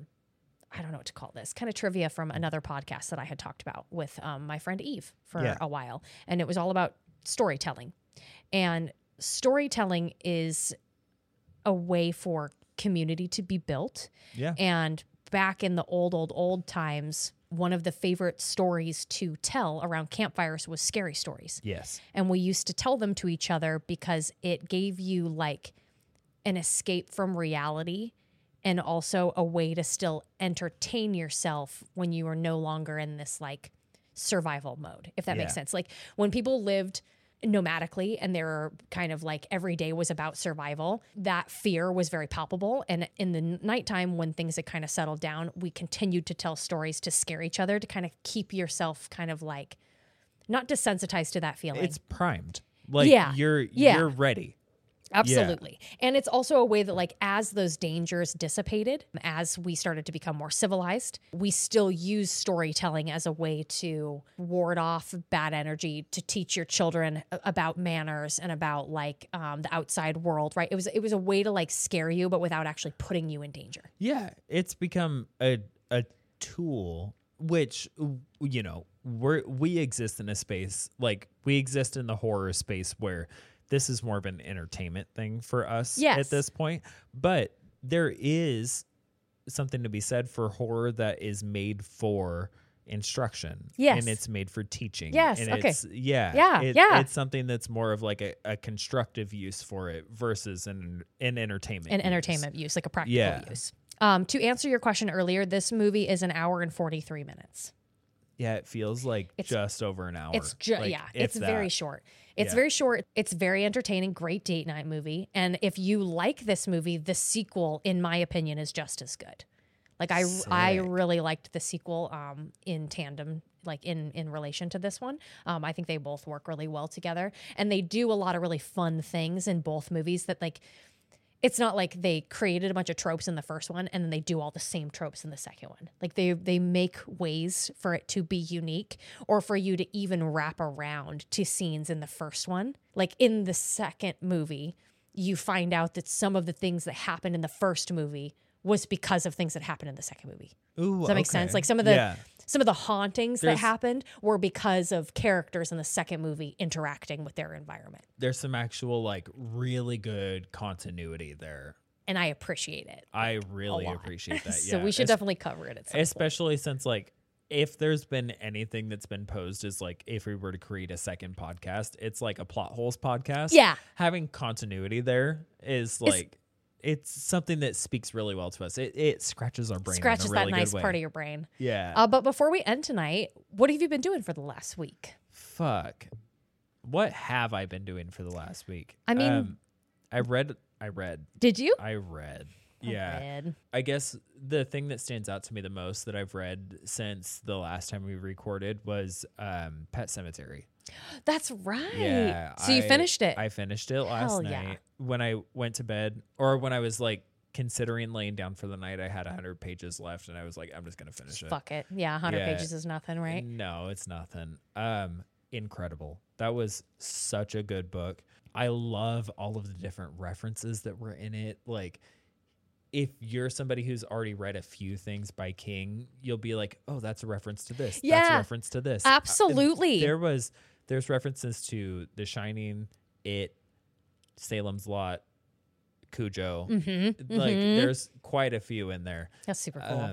I don't know what to call this, kind of trivia from another podcast that I had talked about with my friend Eve for a while. And it was all about storytelling. And storytelling is a way for community to be built. Yeah. And back in the old times, one of the favorite stories to tell around campfires was scary stories. Yes. And we used to tell them to each other because it gave you like an escape from reality and also a way to still entertain yourself when you are no longer in this like survival mode, if that makes sense. Like when people lived nomadically and their kind of like every day was about survival, that fear was very palpable. And in the nighttime when things had kind of settled down, we continued to tell stories to scare each other, to kind of keep yourself kind of like not desensitized to that feeling. It's primed. Like you're ready. Absolutely. Yeah. And it's also a way that like as those dangers dissipated, as we started to become more civilized, we still use storytelling as a way to ward off bad energy, to teach your children about manners and about like the outside world, right? It was a way to like scare you, but without actually putting you in danger. Yeah. It's become a tool, which, you know, we exist in a space, like we exist in the horror space where this is more of an entertainment thing for us at this point. But there is something to be said for horror that is made for instruction. Yes. And it's made for teaching. Yes. And Okay. It's something that's more of like a constructive use for it versus an entertainment entertainment use, like a practical use. To answer your question earlier, this movie is an hour and 43 minutes. Yeah, it feels like just over an hour. It's it's very short. It's very short. It's very entertaining. Great date night movie. And if you like this movie, the sequel, in my opinion, is just as good. Like I really liked the sequel in tandem, like in relation to this one. I think they both work really well together, and they do a lot of really fun things in both movies that like. it's not like they created a bunch of tropes in the first one and then they do all the same tropes in the second one. Like they make ways for it to be unique or for you to even wrap around to scenes in the first one. Like in the second movie, you find out that some of the things that happened in the first movie was because of things that happened in the second movie. Ooh, Does that make sense? Like some of the hauntings that There's- happened were because of characters in the second movie interacting with their environment. There's some actual like really good continuity there. And I appreciate it. I really lot. appreciate that. So Yeah. we should definitely cover it at some point. Especially since like if there's been anything that's been posed as like if we were to create a second podcast, it's like a plot holes podcast. Yeah. Having continuity there is like it's something that speaks really well to us. It scratches our brain. Scratches in a really that nice good way. part of your brain. Yeah. But before we end tonight, what have you been doing for the last week? Fuck. What have I been doing for the last week? I mean- I read. Did you? Yeah. Read. I guess the thing that stands out to me the most that I've read since the last time we recorded was Pet Sematary. That's right. Yeah. So you finished it. I finished it last Hell night yeah. when I went to bed, or when I was like considering laying down for the night. I had 100 pages left, and I was like, I'm just gonna finish it. Fuck it. Yeah, 100 Yeah. pages is nothing, right? No, it's nothing. Incredible. That was such a good book. I love all of the different references that were in it. Like, if you're somebody who's already read a few things by King, you'll be like, oh, that's a reference to this. That's a Yeah. reference to this. Absolutely. There's references to The Shining, It, Salem's Lot, Cujo. Mm-hmm. Like, there's quite a few in there. That's super cool.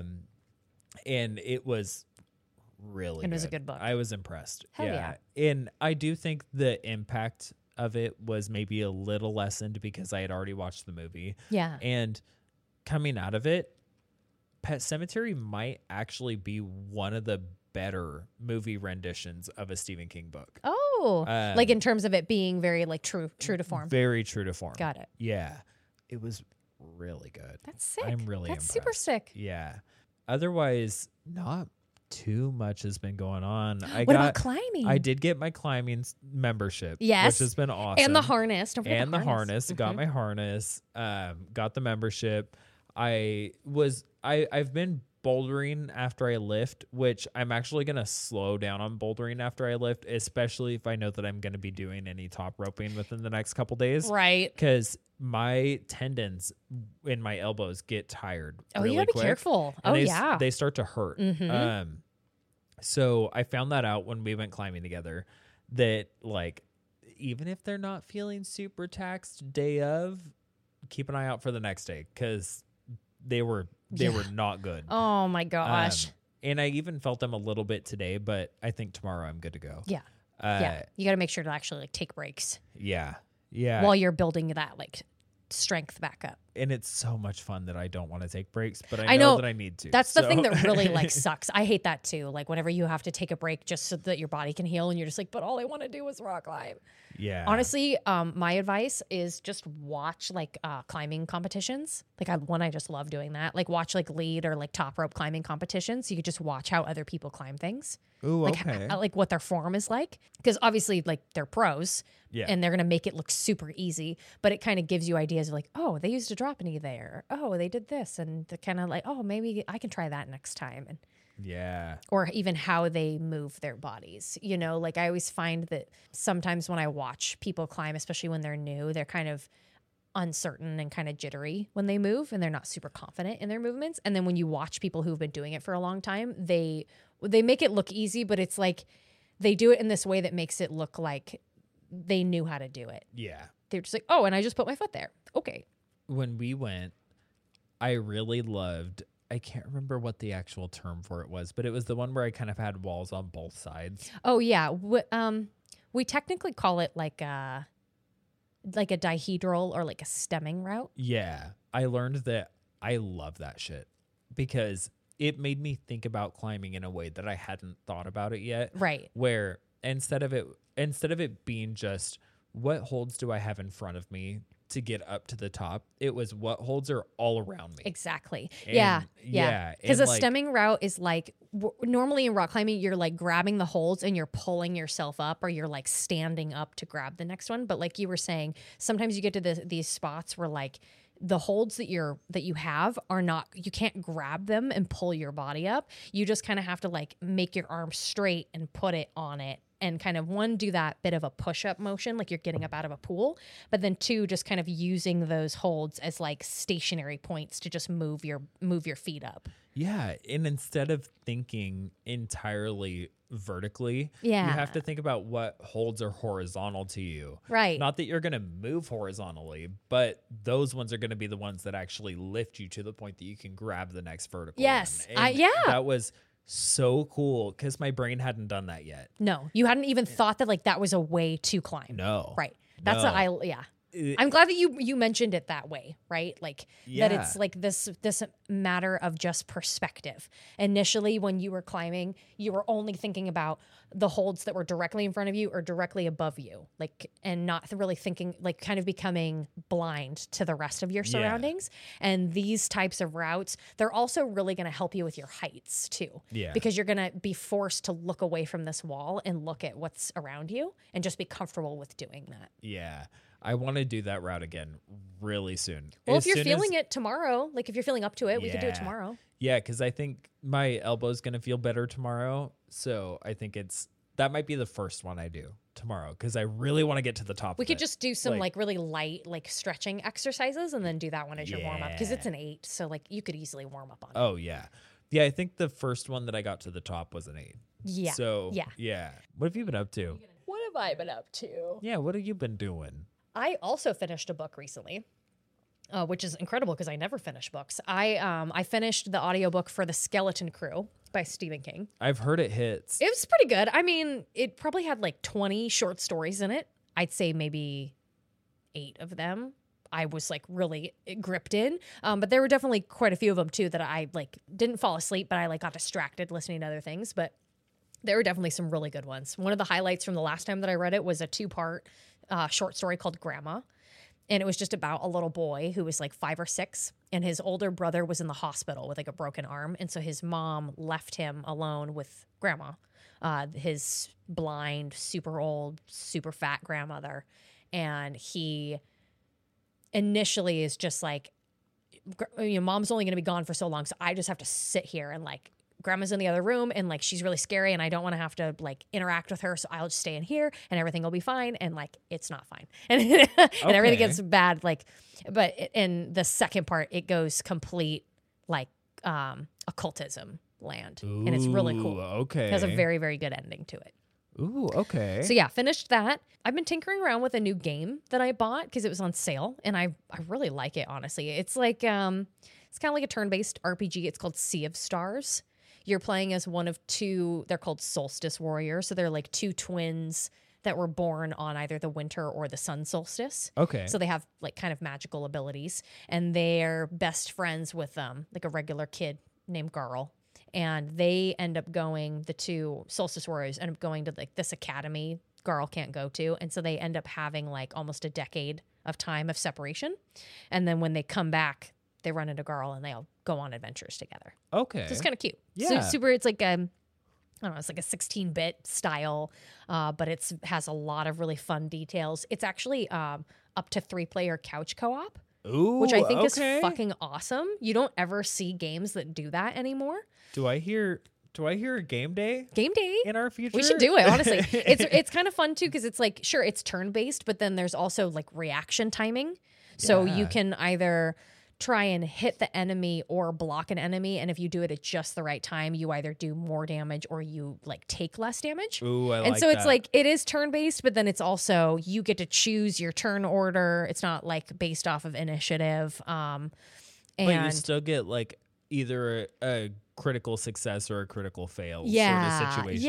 And it was really It was a good book. I was impressed. Hell yeah. And I do think the impact of it was maybe a little lessened because I had already watched the movie. Yeah. And coming out of it, Pet Sematary might actually be one of the better movie renditions of a Stephen King book. Oh, like in terms of it being very like true to form. Very true to form. Got it. Yeah. It was really good. That's sick. I'm really That's impressed. super sick. Yeah. Otherwise, not too much has been going on. What about climbing? I did get my climbing membership. Yes. Which has been awesome. And the harness. Don't forget And the harness. Got my harness. Got the membership. I've been bouldering after I lift, which I'm actually going to slow down on bouldering after I lift, especially if I know that I'm going to be doing any top roping within the next couple days. Right. Because my tendons in my elbows get tired. Oh, really you gotta be quick, careful. and Oh, yeah. They start to hurt. So I found that out when we went climbing together, that like, even if they're not feeling super taxed day of, keep an eye out for the next day, because they were not good. Oh my gosh. And I even felt them a little bit today, but I think tomorrow I'm good to go. Yeah. Yeah. You got to make sure to actually like take breaks Yeah. Yeah. while you're building that like strength back up. And it's so much fun that I don't want to take breaks, but I I know know that I need to. That's the So- thing that really like sucks. I hate that too. Like whenever you have to take a break just so that your body can heal and you're just like, but all I want to do is rock climb. Yeah. Honestly, my advice is just watch like climbing competitions. Like I just love doing that. Like watch like lead or like top rope climbing competitions. So you could just watch how other people climb things. Ooh, Like okay. like what their form is like. Because obviously like they're pros. Yeah. And they're gonna make it look super easy. But it kind of gives you ideas of like, oh, they used a drop knee there. Oh, they did this. And they're kind of like, oh, maybe I can try that next time. And Yeah. or even how they move their bodies. You know, like I always find that sometimes when I watch people climb, especially when they're new, they're kind of uncertain and kind of jittery when they move and they're not super confident in their movements. And then when you watch people who've been doing it for a long time, they make it look easy, but it's like they do it in this way that makes it look like they knew how to do it. Yeah. They're just like, oh, and I just put my foot there. Okay. When we went, I really loved, I can't remember what the actual term for it was, but it was the one where I kind of had walls on both sides. Oh yeah. We technically call it like a dihedral or like a stemming route. Yeah. I learned that I love that shit because it made me think about climbing in a way that I hadn't thought about it yet. Right. Where instead of it being just what holds do I have in front of me to get up to the top, it was what holds are all around me. Exactly. And- yeah. yeah, Because and a like- stemming route is like normally in rock climbing, you're like grabbing the holds and you're pulling yourself up, or you're like standing up to grab the next one. But like you were saying, sometimes you get to these spots where like the holds that you have are not, you can't grab them and pull your body up. You just kind of have to like make your arm straight and put it on it, and kind of one, do that bit of a push-up motion like you're getting up out of a pool, but then two, just kind of using those holds as like stationary points to just move your feet up. Yeah, and instead of thinking entirely vertically, Yeah. you have to think about what holds are horizontal to you. Right. Not that you're going to move horizontally, but those ones are going to be the ones that actually lift you to the point that you can grab the next vertical Yes. one. And Yeah. that was so cool because my brain hadn't done that yet. No, you hadn't even thought that like that was a way to climb. No. Right. That's No. yeah. I'm glad that you mentioned it that way, right? Like that it's Yeah. like this matter of just perspective. Initially, when you were climbing, you were only thinking about the holds that were directly in front of you or directly above you, like, and not really thinking, like, kind of becoming blind to the rest of your surroundings. And these types of routes, they're also really going to help you with your heights too. Yeah. Because you're going to be forced to look away from this wall and look at what's around you and just be comfortable with doing that. Yeah. I want to do that route again really soon. Well, As if you're soon feeling as- it tomorrow, like if you're feeling up to it, we could do it Yeah. tomorrow. Yeah, because I think my elbow's going to feel better tomorrow. So I think that might be the first one I do tomorrow because I really want to get to the top We of could it. just do some like really light, like stretching exercises and then do that one as your warm up because it's Yeah. an 8. So like you could easily warm up on it. Oh, yeah. Yeah, I think the first one that I got to the top was an 8. Yeah. So, Yeah. yeah. What have you been up to? What have I been up to? Yeah, what have you been doing? I also finished a book recently, which is incredible because I never finish books. I finished the audiobook for The Skeleton Crew by Stephen King. I've heard it hits. It was pretty good. I mean, it probably had like 20 short stories in it. I'd say maybe 8 of them I was like really gripped in. But there were definitely quite a few of them too that I like didn't fall asleep, but I like got distracted listening to other things. But there were definitely some really good ones. One of the highlights from the last time that I read it was a 2-part short story called Grandma. And it was just about a little boy who was like 5 or 6, and his older brother was in the hospital with like a broken arm. And so his mom left him alone with Grandma, his blind, super old, super fat grandmother. And he initially is just like, Mom's only going to be gone for so long, so I just have to sit here and like, Grandma's in the other room and like she's really scary and I don't want to have to like interact with her, so I'll just stay in here and everything will be fine. And like it's not fine, and and everything gets bad. Like, but in the second part, it goes complete like occultism land, and it's really cool. Okay. It has a very, very good ending to it. Ooh, okay. So yeah, finished that. I've been tinkering around with a new game that I bought because it was on sale, and I really like it, honestly. It's like it's kind of like a turn-based RPG. It's called Sea of Stars. You're playing as one of 2, they're called solstice warriors. So they're like 2 twins that were born on either the winter or the sun solstice. Okay. So they have like kind of magical abilities, and they're best friends with like a regular kid named Garl. And they end up going, the 2 solstice warriors end up going to like this academy Garl can't go to. And so they end up having like almost a decade of time of separation. And then when they come back, they run into Garl and they all go on adventures together. Okay. So it's kind of cute. Yeah. So super, it's like, I don't know, it's like a 16-bit style, but it's has a lot of really fun details. It's actually up to 3-player couch co-op, Ooh, which I think is okay. fucking awesome. You don't ever see games that do that anymore. Do I hear a game day Game day. in our future? We should do it, honestly. It's kind of fun too because it's like, sure, it's turn-based, but then there's also like reaction timing. So you Yeah. can either try and hit the enemy or block an enemy, and if you do it at just the right time, you either do more damage or you like take less damage. Ooh, I And like so it's that. like it is turn-based, but then it's also you get to choose your turn order. It's not like based off of initiative. But you still get like either a critical success or a critical fail sort of situation.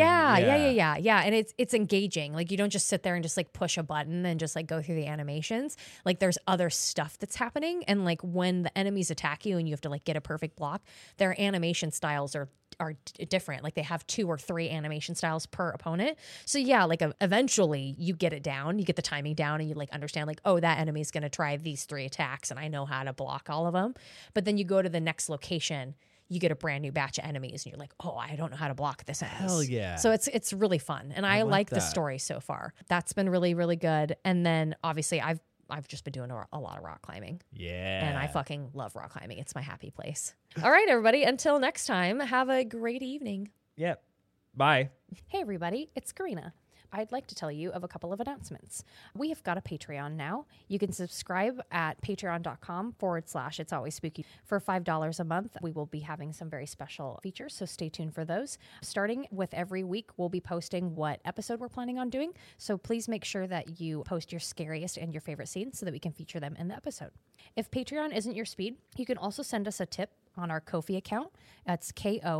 Yeah. And it's engaging. Like you don't just sit there and just like push a button and just like go through the animations. Like there's other stuff that's happening. And like when the enemies attack you and you have to like get a perfect block, their animation styles are different. Like they have 2 or 3 animation styles per opponent. So yeah, like eventually you get it down, you get the timing down, and you like understand like, oh, that enemy's going to try these 3 attacks and I know how to block all of them. But then you go to the next location, you get a brand new batch of enemies and you're like, oh, I don't know how to block this enemies. Hell yeah. So it's really fun. And I like the that. story so far. That's been really, really good. And then obviously I've just been doing a lot of rock climbing. Yeah. And I fucking love rock climbing. It's my happy place. All right, everybody. Until next time, have a great evening. Yep. Bye. Hey, everybody. It's Karina. I'd like to tell you of a couple of announcements. We have got a Patreon now. You can subscribe at patreon.com/It's Always Spooky. For $5 a month, we will be having some very special features, so stay tuned for those. Starting with every week, we'll be posting what episode we're planning on doing, so please make sure that you post your scariest and your favorite scenes so that we can feature them in the episode. If Patreon isn't your speed, you can also send us a tip on our Ko-fi account. That's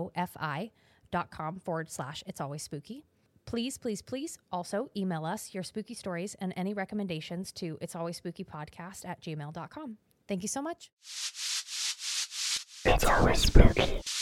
kofi.com/It's Always Spooky. Please, please, please also email us your spooky stories and any recommendations to itsalwaysspookypodcast@gmail.com. Thank you so much. It's always spooky.